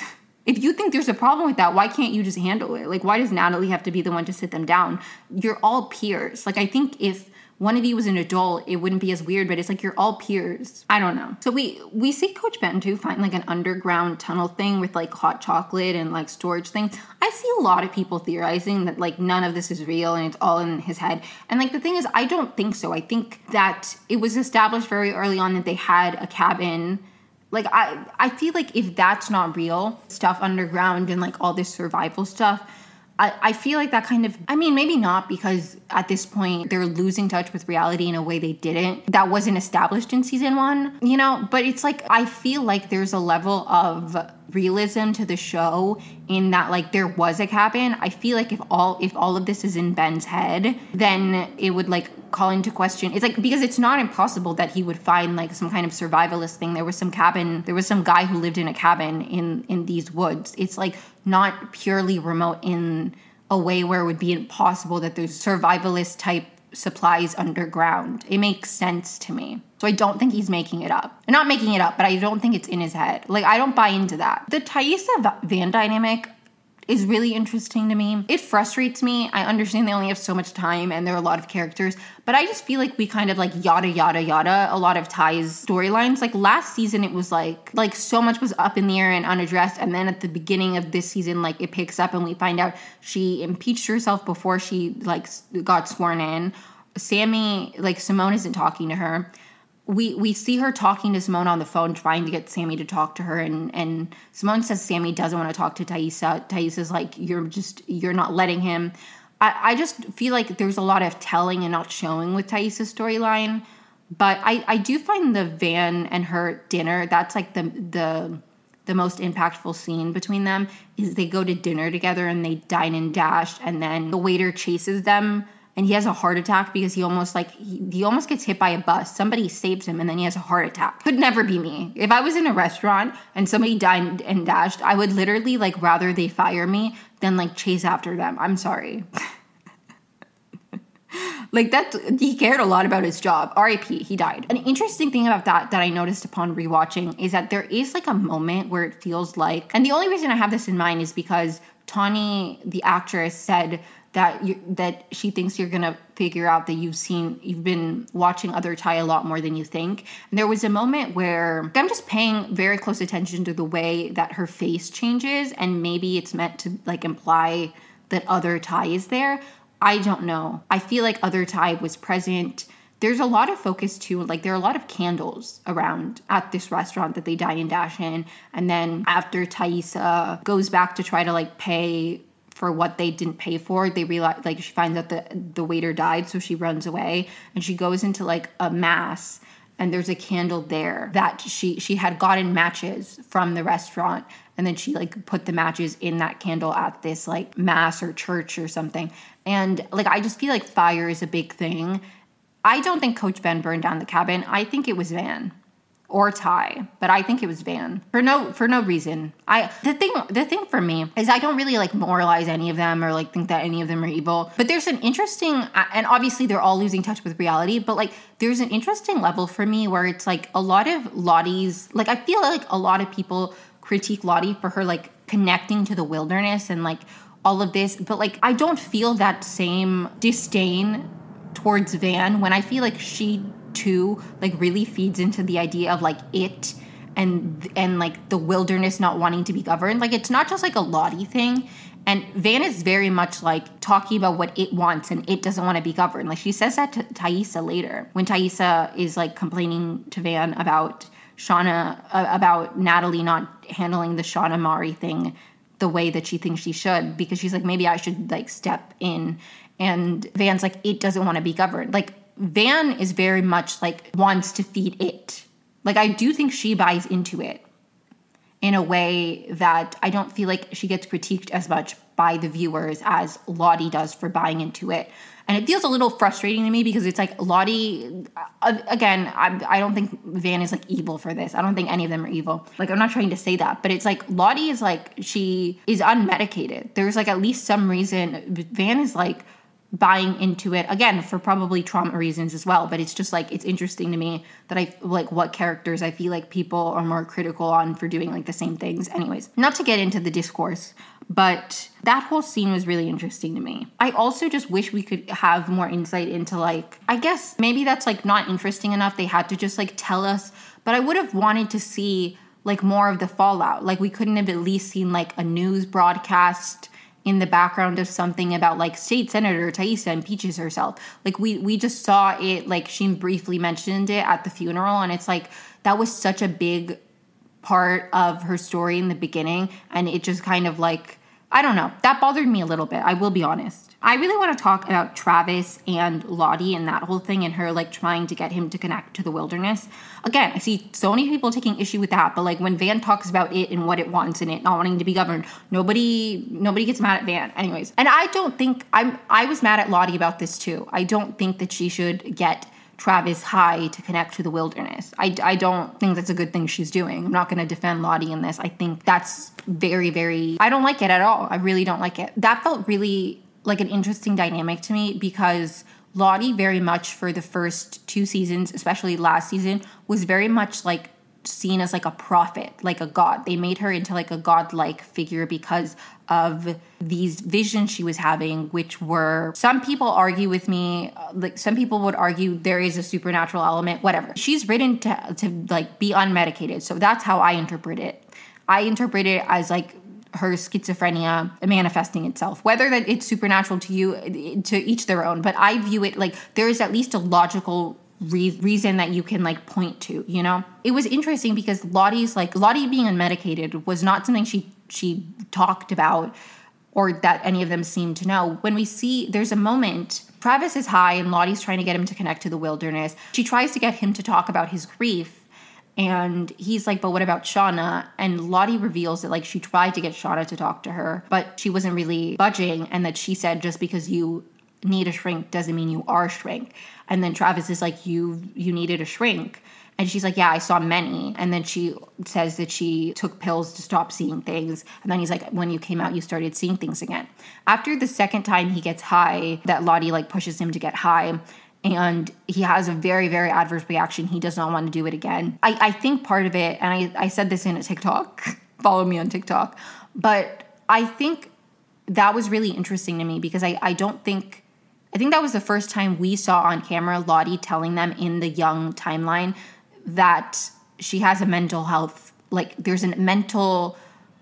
If you think there's a problem with that, why can't you just handle it? Like, why does Natalie have to be the one to sit them down? You're all peers. Like, I think if one of you was an adult, it wouldn't be as weird, but it's like you're all peers. I don't know. So we see Coach Ben too find like an underground tunnel thing with like hot chocolate and like storage things. I see a lot of people theorizing that like none of this is real and it's all in his head. And like the thing is, I don't think so. I think that it was established very early on that they had a cabin. Like, I feel like if that's not real, stuff underground and, like, all this survival stuff, I feel like that kind of, I mean, maybe not, because at this point, they're losing touch with reality in a way they didn't. That wasn't established in season 1, you know? But it's like, I feel like there's a level of realism to the show in that, like, there was a cabin. I feel like if all of this is in Ben's head, then it would, like, call into question. It's like, because it's not impossible that he would find like some kind of survivalist thing. There was some guy who lived in a cabin in these woods. It's like not purely remote in a way where it would be impossible that there's survivalist type supplies underground. It makes sense to me. So I don't think he's making it up. Not making it up, but I don't think it's in his head. Like, I don't buy into that. The Taissa Van dynamic is really interesting to me. It frustrates me. I understand they only have so much time and there are a lot of characters, but I just feel like we kind of like yada a lot of Ty's storylines. Like last season it was like so much was up in the air and unaddressed, and then at the beginning of this season like it picks up and we find out she impeached herself before she like got sworn in. Sammy, like Simone isn't talking to her. We see her talking to Simone on the phone, trying to get Sammy to talk to her, and Simone says Sammy doesn't want to talk to Taissa. Taissa's like, you're not letting him. I just feel like there's a lot of telling and not showing with Taissa's storyline, but I do find the Van and her dinner, that's like the most impactful scene between them, is they go to dinner together and they dine and dash, and then the waiter chases them. And he has a heart attack because he almost gets hit by a bus. Somebody saves him and then he has a heart attack. Could never be me. If I was in a restaurant and somebody dined and dashed, I would literally like rather they fire me than like chase after them. I'm sorry. Like that, he cared a lot about his job. R.I.P. He died. An interesting thing about that I noticed upon rewatching is that there is like a moment where it feels like, and the only reason I have this in mind is because Tawny, the actress, said that she thinks you're gonna figure out that you've been watching other Ty a lot more than you think. And there was a moment where I'm just paying very close attention to the way that her face changes, and maybe it's meant to like imply that other Ty is there. I don't know. I feel like other Ty was present. There's a lot of focus too, like there are a lot of candles around at this restaurant that they dine and dash in. And then after Taissa goes back to try to like pay for what they didn't pay for, they realize, like, she finds out that the waiter died, so she runs away and she goes into like a mass, and there's a candle there that she had gotten matches from the restaurant, and then she like put the matches in that candle at this like mass or church or something. And like I just feel like fire is a big thing. I don't think Coach Ben burned down the cabin. I think it was Van or Ty, but I think it was Van for no reason. The thing for me is I don't really like moralize any of them or like think that any of them are evil, but there's an interesting, and obviously they're all losing touch with reality, but like there's an interesting level for me where it's like a lot of Lottie's, like I feel like a lot of people critique Lottie for her like connecting to the wilderness and like all of this, but like I don't feel that same disdain towards Van when I feel like she too like really feeds into the idea of like it and like the wilderness not wanting to be governed. Like it's not just like a Lottie thing, and Van is very much like talking about what it wants and it doesn't want to be governed. Like she says that to Taissa later when Taissa is like complaining to Van about Shauna, about Natalie not handling the Shauna Mari thing the way that she thinks she should, because she's like, maybe I should like step in, and Van's like, it doesn't want to be governed. Like Van is very much like wants to feed it. Like I do think she buys into it. in a way that I don't feel like she gets critiqued as much by the viewers as Lottie does for buying into it. And it feels a little frustrating to me because it's like Lottie, again, I don't think Van is like evil for this. I don't think any of them are evil. Like, I'm not trying to say that, but it's like Lottie is like, she is unmedicated. There's like at least some reason. Van is like buying into it, again, for probably trauma reasons as well. But it's just like, it's interesting to me that I like what characters I feel like people are more critical on for doing like the same things. Anyways, not to get into the discourse, but that whole scene was really interesting to me. I also just wish we could have more insight into like, I guess maybe that's like not interesting enough. They had to just like tell us, but I would have wanted to see like more of the fallout. Like we couldn't have at least seen like a news broadcast in the background of something about like State Senator Taissa impeaches herself. Like we just saw it, like she briefly mentioned it at the funeral, and it's like that was such a big part of her story in the beginning, and it just kind of like, I don't know, that bothered me a little bit, I will be honest. I really want to talk about Travis and Lottie and that whole thing and her like trying to get him to connect to the wilderness. Again, I see so many people taking issue with that, but like when Van talks about it and what it wants and it not wanting to be governed, nobody gets mad at Van. Anyways, and I don't think I was mad at Lottie about this too. I don't think that she should get Travis high to connect to the wilderness. I don't think that's a good thing she's doing. I'm not going to defend Lottie in this. I think that's very, very, I don't like it at all. I really don't like it. That felt really like an interesting dynamic to me because Lottie very much for the first 2 seasons, especially last season, was very much like seen as like a prophet, like a god. They made her into like a godlike figure because of these visions she was having, which were, some people argue with me, like some people would argue there is a supernatural element, whatever. She's written to like be unmedicated. So that's how I interpret it. I interpret it as like her schizophrenia manifesting itself. Whether that it's supernatural to you, to each their own, but I view it like there is at least a logical reason that you can like point to, you know? It was interesting because Lottie being unmedicated was not something she talked about or that any of them seemed to know. When we see, there's a moment, Travis is high and Lottie's trying to get him to connect to the wilderness. She tries to get him to talk about his grief. And he's like, but what about Shauna? And Lottie reveals that like she tried to get Shauna to talk to her, but she wasn't really budging. And that she said, just because you need a shrink doesn't mean you are shrink. And then Travis is like, you needed a shrink. And she's like, yeah, I saw many. And then she says that she took pills to stop seeing things. And then he's like, when you came out, you started seeing things again. After the second time he gets high, that Lottie like pushes him to get high, and he has a very, very adverse reaction. He does not want to do it again. I think part of it, and I said this in a TikTok, follow me on TikTok, but I think that was really interesting to me because I think that was the first time we saw on camera Lottie telling them in the Young timeline that she has a mental health, like there's a mental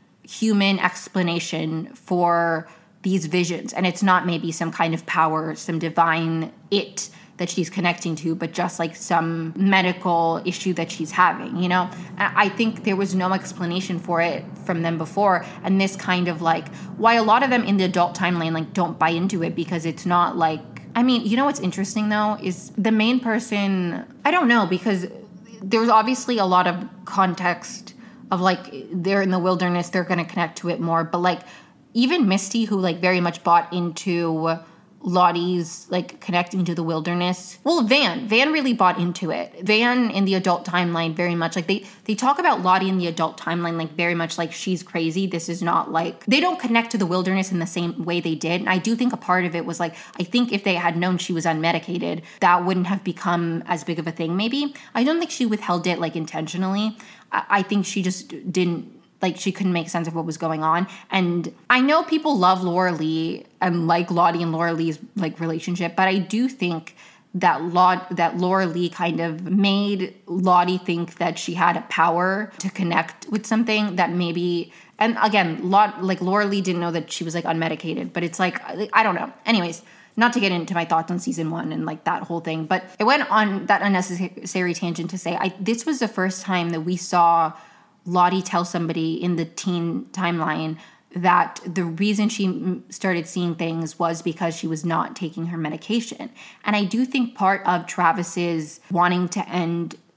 human explanation for these visions. And it's not maybe some kind of power, some divine it that she's connecting to, but just like some medical issue that she's having, you know? And I think there was no explanation for it from them before. And this kind of like, why a lot of them in the adult timeline like don't buy into it because it's not like, I mean, you know what's interesting though is the main person, I don't know, because there's obviously a lot of context of like they're in the wilderness, they're going to connect to it more, but like even Misty, who like very much bought into Lottie's like connecting to the wilderness. Well, Van really bought into it. Van in the adult timeline very much like they talk about Lottie in the adult timeline like very much like she's crazy. This is not like, they don't connect to the wilderness in the same way they did. And I do think a part of it was like, I think if they had known she was unmedicated, that wouldn't have become as big of a thing maybe. I don't think she withheld it like intentionally. I think she just didn't, like she couldn't make sense of what was going on. And I know people love Laura Lee and like Lottie and Laura Lee's like relationship, but I do think that Laura Lee kind of made Lottie think that she had a power to connect with something that maybe, and again, like Laura Lee didn't know that she was like unmedicated, but it's like, I don't know. Anyways, not to get into my thoughts on season 1 and like that whole thing, but it went on that unnecessary tangent to say, this was the first time that we saw Lottie tell somebody in the teen timeline that the reason she started seeing things was because she was not taking her medication. And I do think part of Travis's wanting to end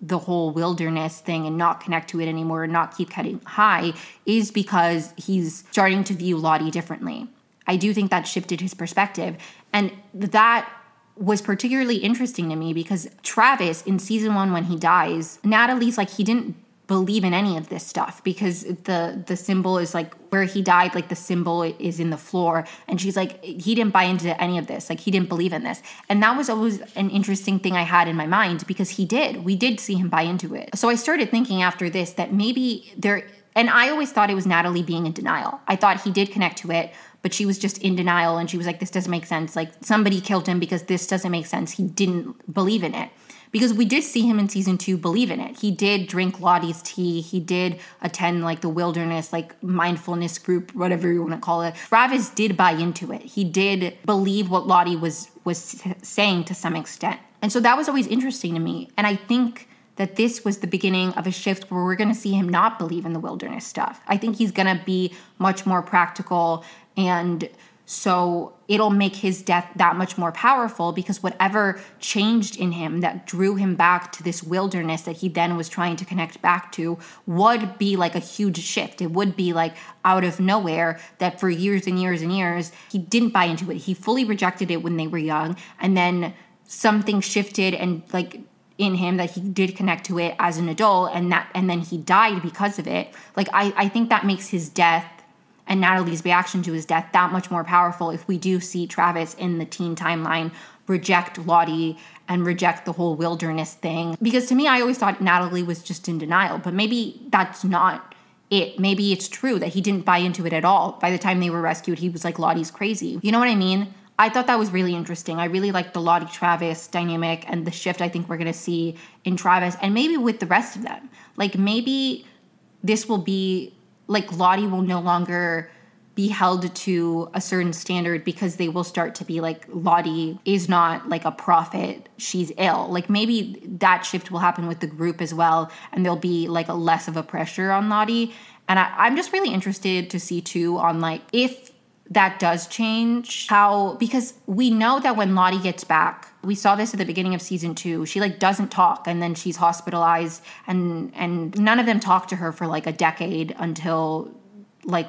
the whole wilderness thing and not connect to it anymore and not keep getting high is because he's starting to view Lottie differently. I do think that shifted his perspective. And that was particularly interesting to me because Travis, in season 1, when he dies, Natalie's like, he didn't believe in any of this stuff because the symbol is like where he died, like the symbol is in the floor. And she's like, he didn't buy into any of this. Like, he didn't believe in this. And that was always an interesting thing I had in my mind because we did see him buy into it. So I started thinking after this that maybe and I always thought it was Natalie being in denial. I thought he did connect to it, but she was just in denial. And she was like, this doesn't make sense. Like, somebody killed him because this doesn't make sense. He didn't believe in it. Because we did see him in season 2 believe in it. He did drink Lottie's tea. He did attend like the wilderness, like mindfulness group, whatever you want to call it. Travis did buy into it. He did believe what Lottie was saying to some extent. And so that was always interesting to me. And I think that this was the beginning of a shift where we're going to see him not believe in the wilderness stuff. I think he's going to be much more practical, and so it'll make his death that much more powerful because whatever changed in him that drew him back to this wilderness that he then was trying to connect back to would be like a huge shift. It would be like out of nowhere that for years and years and years, he didn't buy into it. He fully rejected it when they were young. And then something shifted and like in him that he did connect to it as an adult, and then he died because of it. Like, I think that makes his death and Natalie's reaction to his death that much more powerful if we do see Travis in the teen timeline reject Lottie and reject the whole wilderness thing. Because to me, I always thought Natalie was just in denial, but maybe that's not it. Maybe it's true that he didn't buy into it at all. By the time they were rescued, he was like, Lottie's crazy. You know what I mean? I thought that was really interesting. I really liked the Lottie-Travis dynamic and the shift I think we're going to see in Travis and maybe with the rest of them. Like, maybe this will be like Lottie will no longer be held to a certain standard because they will start to be like, Lottie is not like a prophet, she's ill. Like, maybe that shift will happen with the group as well, and there'll be like a less of a pressure on Lottie. And I'm just really interested to see too on like if that does change how, because we know that when Lottie gets back, we saw this at the beginning of season 2, she like doesn't talk and then she's hospitalized and none of them talk to her for like a decade until like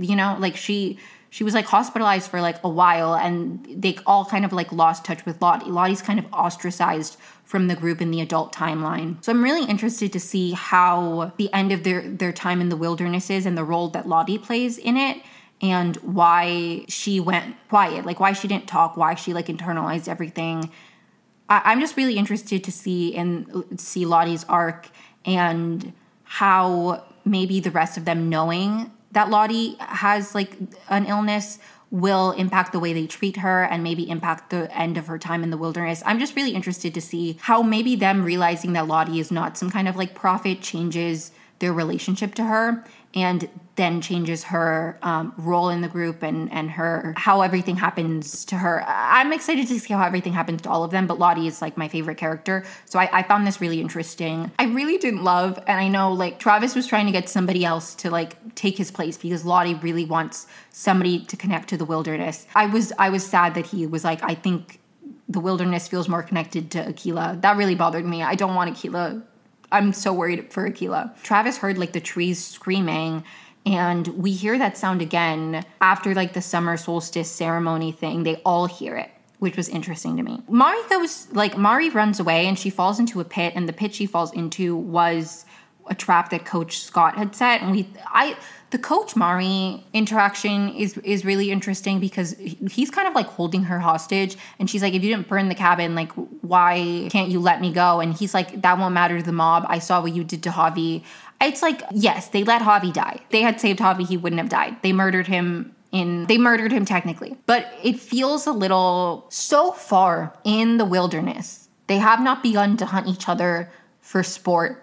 she was like hospitalized for like a while and they all kind of like lost touch with Lottie. Lottie's kind of ostracized from the group in the adult timeline. So I'm really interested to see how the end of their time in the wilderness is and the role that Lottie plays in it. And why she went quiet, like why she didn't talk, why she like internalized everything. I'm just really interested to see Lottie's arc and how maybe the rest of them knowing that Lottie has like an illness will impact the way they treat her and maybe impact the end of her time in the wilderness. I'm just really interested to see how maybe them realizing that Lottie is not some kind of like prophet changes their relationship to her and then changes her role in the group and her how everything happens to her. I'm excited to see how everything happens to all of them, but Lottie is like my favorite character. So I found this really interesting. I really didn't love, and I know like Travis was trying to get somebody else to like take his place because Lottie really wants somebody to connect to the wilderness. I was sad that he was like, I think the wilderness feels more connected to Akilah. That really bothered me. I don't want Akilah. I'm so worried for Akilah. Travis heard like the trees screaming, and we hear that sound again after like the summer solstice ceremony thing. They all hear it, which was interesting to me. Mari runs away and she falls into a pit, and the pit she falls into was a trap that Coach Scott had set. And the Coach Mari interaction is really interesting because he's kind of like holding her hostage, and she's like, if you didn't burn the cabin, like why can't you let me go? And he's like, that won't matter to the mob. I saw what you did to Javi. It's like, yes, they let Javi die. They had saved Javi, he wouldn't have died. They murdered him technically. But it feels a little so far in the wilderness. They have not begun to hunt each other for sport.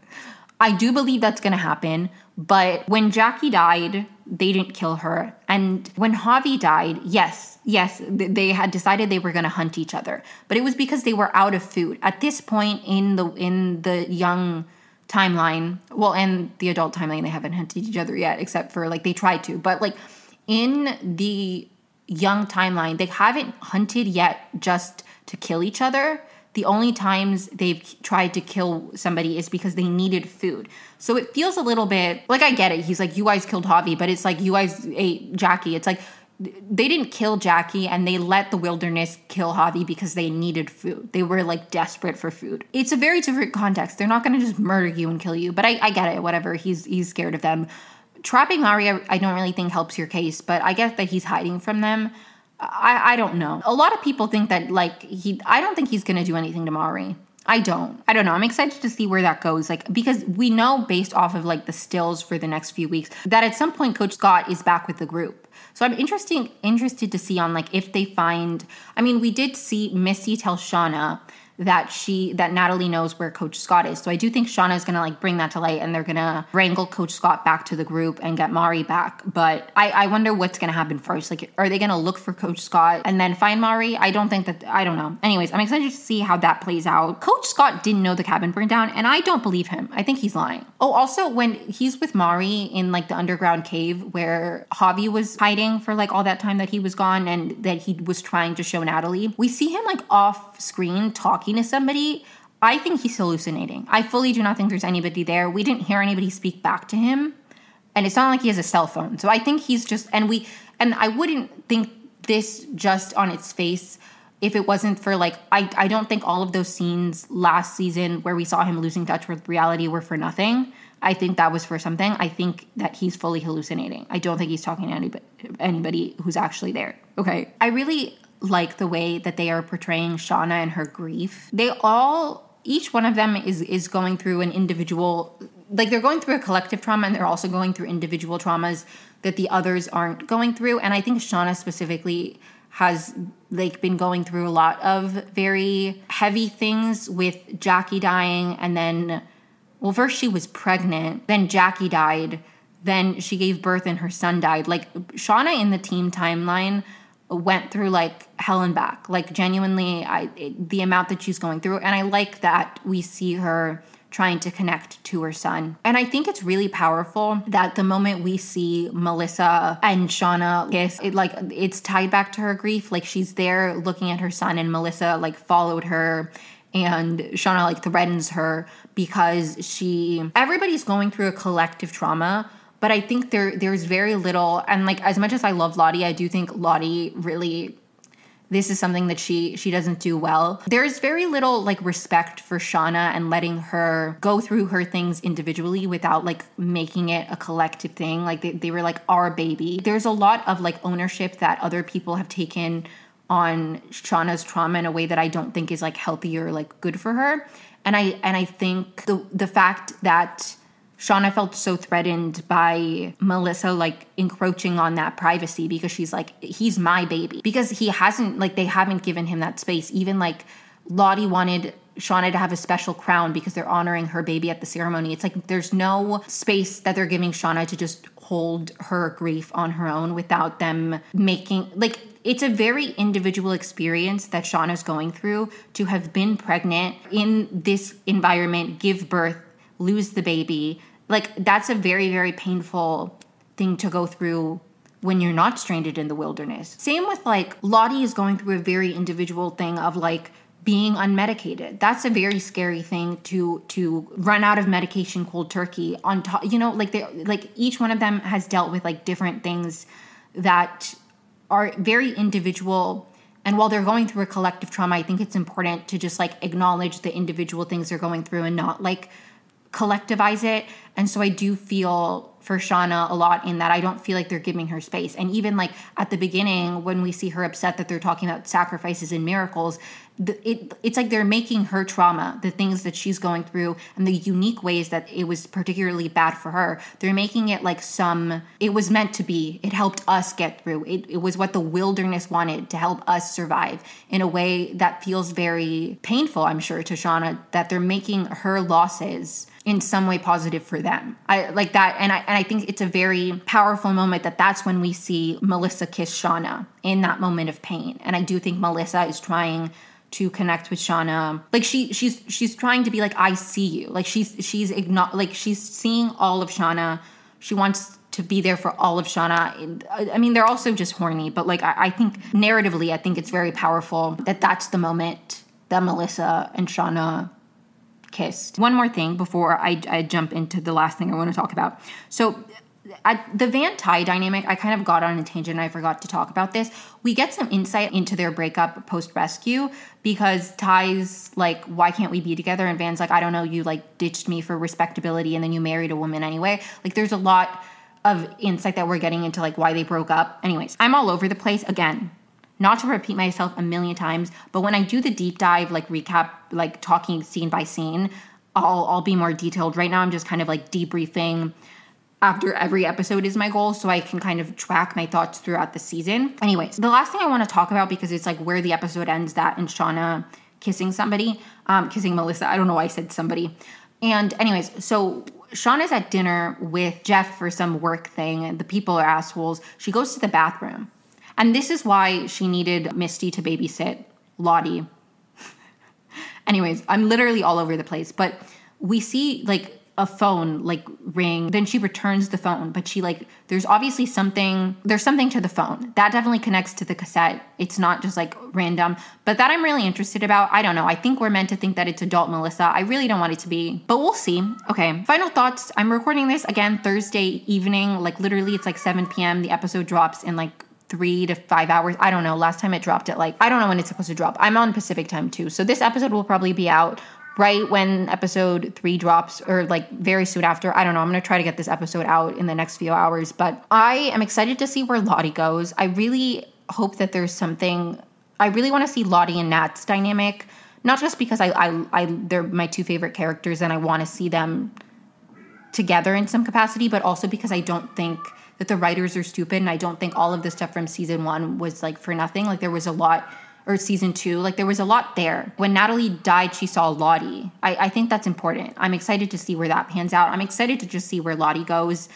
I do believe that's going to happen. But when Jackie died, they didn't kill her. And when Javi died, yes, they had decided they were going to hunt each other. But it was because they were out of food. At this point in the young timeline, well, and the adult timeline, they haven't hunted each other yet, except for like they tried to. But like in the young timeline, they haven't hunted yet just to kill each other. the only times they've tried to kill somebody is because they needed food. So it feels a little bit like, I get it. He's like, you guys killed Javi, but it's like, you guys ate Jackie. It's like, they didn't kill Jackie and they let the wilderness kill Javi because they needed food. They were like desperate for food. It's a very different context. They're not going to just murder you and kill you, but I get it. Whatever. He's scared of them. Trapping Mari, I don't really think helps your case, but I get that he's hiding from them. I don't know. A lot of people think that I don't think he's going to do anything to Mari. I don't know. I'm excited to see where that goes. Like, because we know based off of like the stills for the next few weeks that at some point Coach Scott is back with the group. So I'm interested to see on like if they find, I mean, we did see Missy tell Shauna that Natalie knows where Coach Scott is. So I do think Shauna is going to like bring that to light and they're going to wrangle Coach Scott back to the group and get Mari back. But I wonder what's going to happen first. Like, are they going to look for Coach Scott and then find Mari? I don't know. Anyways, I'm excited to see how that plays out. Coach Scott didn't know the cabin burned down and I don't believe him. I think he's lying. Oh, also when he's with Mari in like the underground cave where Javi was hiding for like all that time that he was gone and that he was trying to show Natalie, we see him like off screen talking to somebody. I think he's hallucinating. I fully do not think there's anybody there. We didn't hear anybody speak back to him. And it's not like he has a cell phone. So I think he's just, and I wouldn't think this just on its face if it wasn't for like, I don't think all of those scenes last season where we saw him losing touch with reality were for nothing. I think that was for something. I think that he's fully hallucinating. I don't think he's talking to anybody who's actually there. Okay. I really like the way that they are portraying Shauna and her grief. Each one of them is going through an individual, like they're going through a collective trauma and they're also going through individual traumas that the others aren't going through. And I think Shauna specifically has like been going through a lot of very heavy things with Jackie dying. And then, well, first she was pregnant, then Jackie died, then she gave birth and her son died. Like Shauna in the teen timeline went through like hell and back, like genuinely the amount that she's going through. And I like that we see her trying to connect to her son. And I think it's really powerful that the moment we see Melissa and Shauna kiss, it's tied back to her grief. Like she's there looking at her son and Melissa like followed her and Shauna like threatens her because everybody's going through a collective trauma. But I think there's very little, and like as much as I love Lottie, I do think Lottie really, this is something that she doesn't do well. There's very little like respect for Shauna and letting her go through her things individually without like making it a collective thing. Like they were like our baby. There's a lot of like ownership that other people have taken on Shauna's trauma in a way that I don't think is like healthy or like good for her. And I think the fact that Shauna felt so threatened by Melissa, like, encroaching on that privacy because she's like, he's my baby. Because they haven't given him that space. Even, like, Lottie wanted Shauna to have a special crown because they're honoring her baby at the ceremony. It's like there's no space that they're giving Shauna to just hold her grief on her own without them making, like, it's a very individual experience that Shauna's going through to have been pregnant in this environment, give birth, lose the baby. Like, that's a very, very painful thing to go through when you're not stranded in the wilderness. Same with, like, Lottie is going through a very individual thing of, like, being unmedicated. That's a very scary thing to run out of medication cold turkey on top. You know, like each one of them has dealt with, like, different things that are very individual. And while they're going through a collective trauma, I think it's important to just, like, acknowledge the individual things they're going through and not, like, collectivize it. And so I do feel for Shauna a lot in that I don't feel like they're giving her space. And even, like, at the beginning when we see her upset that they're talking about sacrifices and miracles, it's like they're making her trauma, the things that she's going through and the unique ways that it was particularly bad for her, they're making it like it was meant to be. It helped us get through. It was what the wilderness wanted to help us survive in a way that feels very painful, I'm sure, to Shauna, that they're making her losses in some way positive for them. I like that. And I think it's a very powerful moment that's when we see Melissa kiss Shauna in that moment of pain. And I do think Melissa is trying to connect with Shauna. Like she's trying to be like, I see you. Like she's seeing all of Shauna. She wants to be there for all of Shauna. I mean, they're also just horny, but like, I think narratively, I think it's very powerful that that's the moment that Melissa and Shauna kissed. One more thing before I jump into the last thing I want to talk about. So the Van-Ty dynamic, I kind of got on a tangent and I forgot to talk about this. We get some insight into their breakup post-rescue because Ty's like, why can't we be together? And Van's like, I don't know, you like ditched me for respectability and then you married a woman anyway. Like there's a lot of insight that we're getting into like why they broke up. Anyways, I'm all over the place again. Not to repeat myself a million times, but when I do the deep dive, like recap, like talking scene by scene, I'll be more detailed. Right now I'm just kind of like debriefing after every episode is my goal, so I can kind of track my thoughts throughout the season. Anyways, the last thing I want to talk about, because it's like where the episode ends, that and Shauna kissing somebody, kissing Melissa. I don't know why I said somebody. And anyways, so Shauna's at dinner with Jeff for some work thing, and the people are assholes. She goes to the bathroom. And this is why she needed Misty to babysit Lottie. Anyways, I'm literally all over the place. But we see like a phone like ring. Then she returns the phone. But she like, there's obviously something to the phone. That definitely connects to the cassette. It's not just like random. But that I'm really interested about. I don't know. I think we're meant to think that it's adult Melissa. I really don't want it to be. But we'll see. Okay, final thoughts. I'm recording this again Thursday evening. Like literally it's like 7 p.m. The episode drops in like 3 to 5 hours. I don't know. Last time it dropped at like, I don't know when it's supposed to drop. I'm on Pacific time too. So this episode will probably be out right when episode 3 drops or like very soon after. I don't know. I'm going to try to get this episode out in the next few hours, but I am excited to see where Lottie goes. I really hope that there's something. I really want to see Lottie and Nat's dynamic, not just because they're my two favorite characters and I want to see them together in some capacity, but also because I don't think that the writers are stupid, and I don't think all of the stuff from season 1 was like for nothing. Like there was a lot, or season 2, like there was a lot there. When Natalie died, she saw Lottie. I think that's important. I'm excited to see where that pans out. I'm excited to just see where Lottie goes.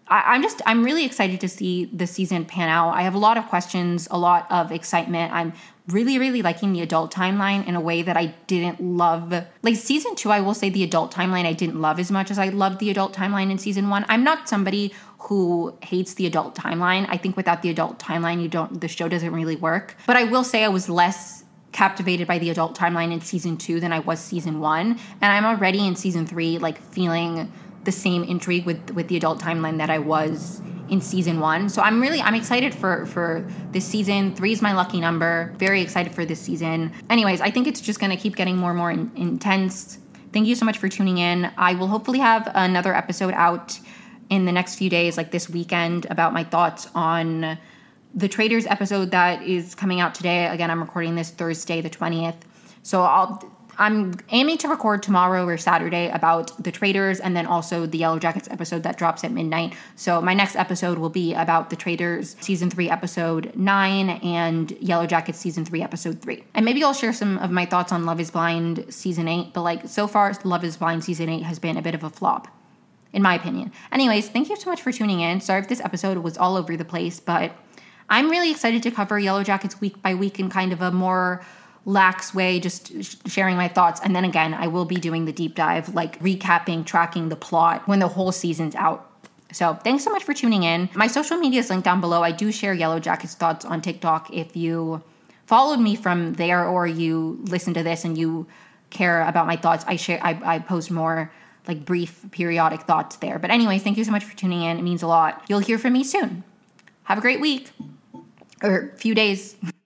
I'm really excited to see the season pan out. I have a lot of questions, a lot of excitement. I'm really, really liking the adult timeline in a way that I didn't love. Like season 2, I will say the adult timeline I didn't love as much as I loved the adult timeline in season 1. I'm not somebody who hates the adult timeline. I think without the adult timeline, the show doesn't really work. But I will say I was less captivated by the adult timeline in season 2 than I was season 1. And I'm already in season 3, like feeling the same intrigue with the adult timeline that I was in season 1. So I'm excited for this season. 3 is my lucky number. Very excited for this season. Anyways, I think it's just going to keep getting more and more intense. Thank you so much for tuning in. I will hopefully have another episode out in the next few days, like this weekend, about my thoughts on the Traitors episode that is coming out today. Again, I'm recording this Thursday, the 20th. So I'm aiming to record tomorrow or Saturday about the Traitors, and then also the Yellow Jackets episode that drops at midnight. So my next episode will be about the Traitors season 3 episode 9 and Yellow Jackets season 3 episode 3. And maybe I'll share some of my thoughts on Love is Blind season 8, but like so far Love is Blind season 8 has been a bit of a flop, in my opinion. Anyways, thank you so much for tuning in. Sorry if this episode was all over the place, but I'm really excited to cover Yellow Jackets week by week in kind of a more lax way, just sharing my thoughts. And then again, I will be doing the deep dive, like recapping, tracking the plot when the whole season's out. So thanks so much for tuning in. My social media is linked down below. I do share Yellow Jackets thoughts on TikTok. If you followed me from there or you listen to this and you care about my thoughts, I post more like brief periodic thoughts there. But anyways, thank you so much for tuning in. It means a lot. You'll hear from me soon. Have a great week or few days.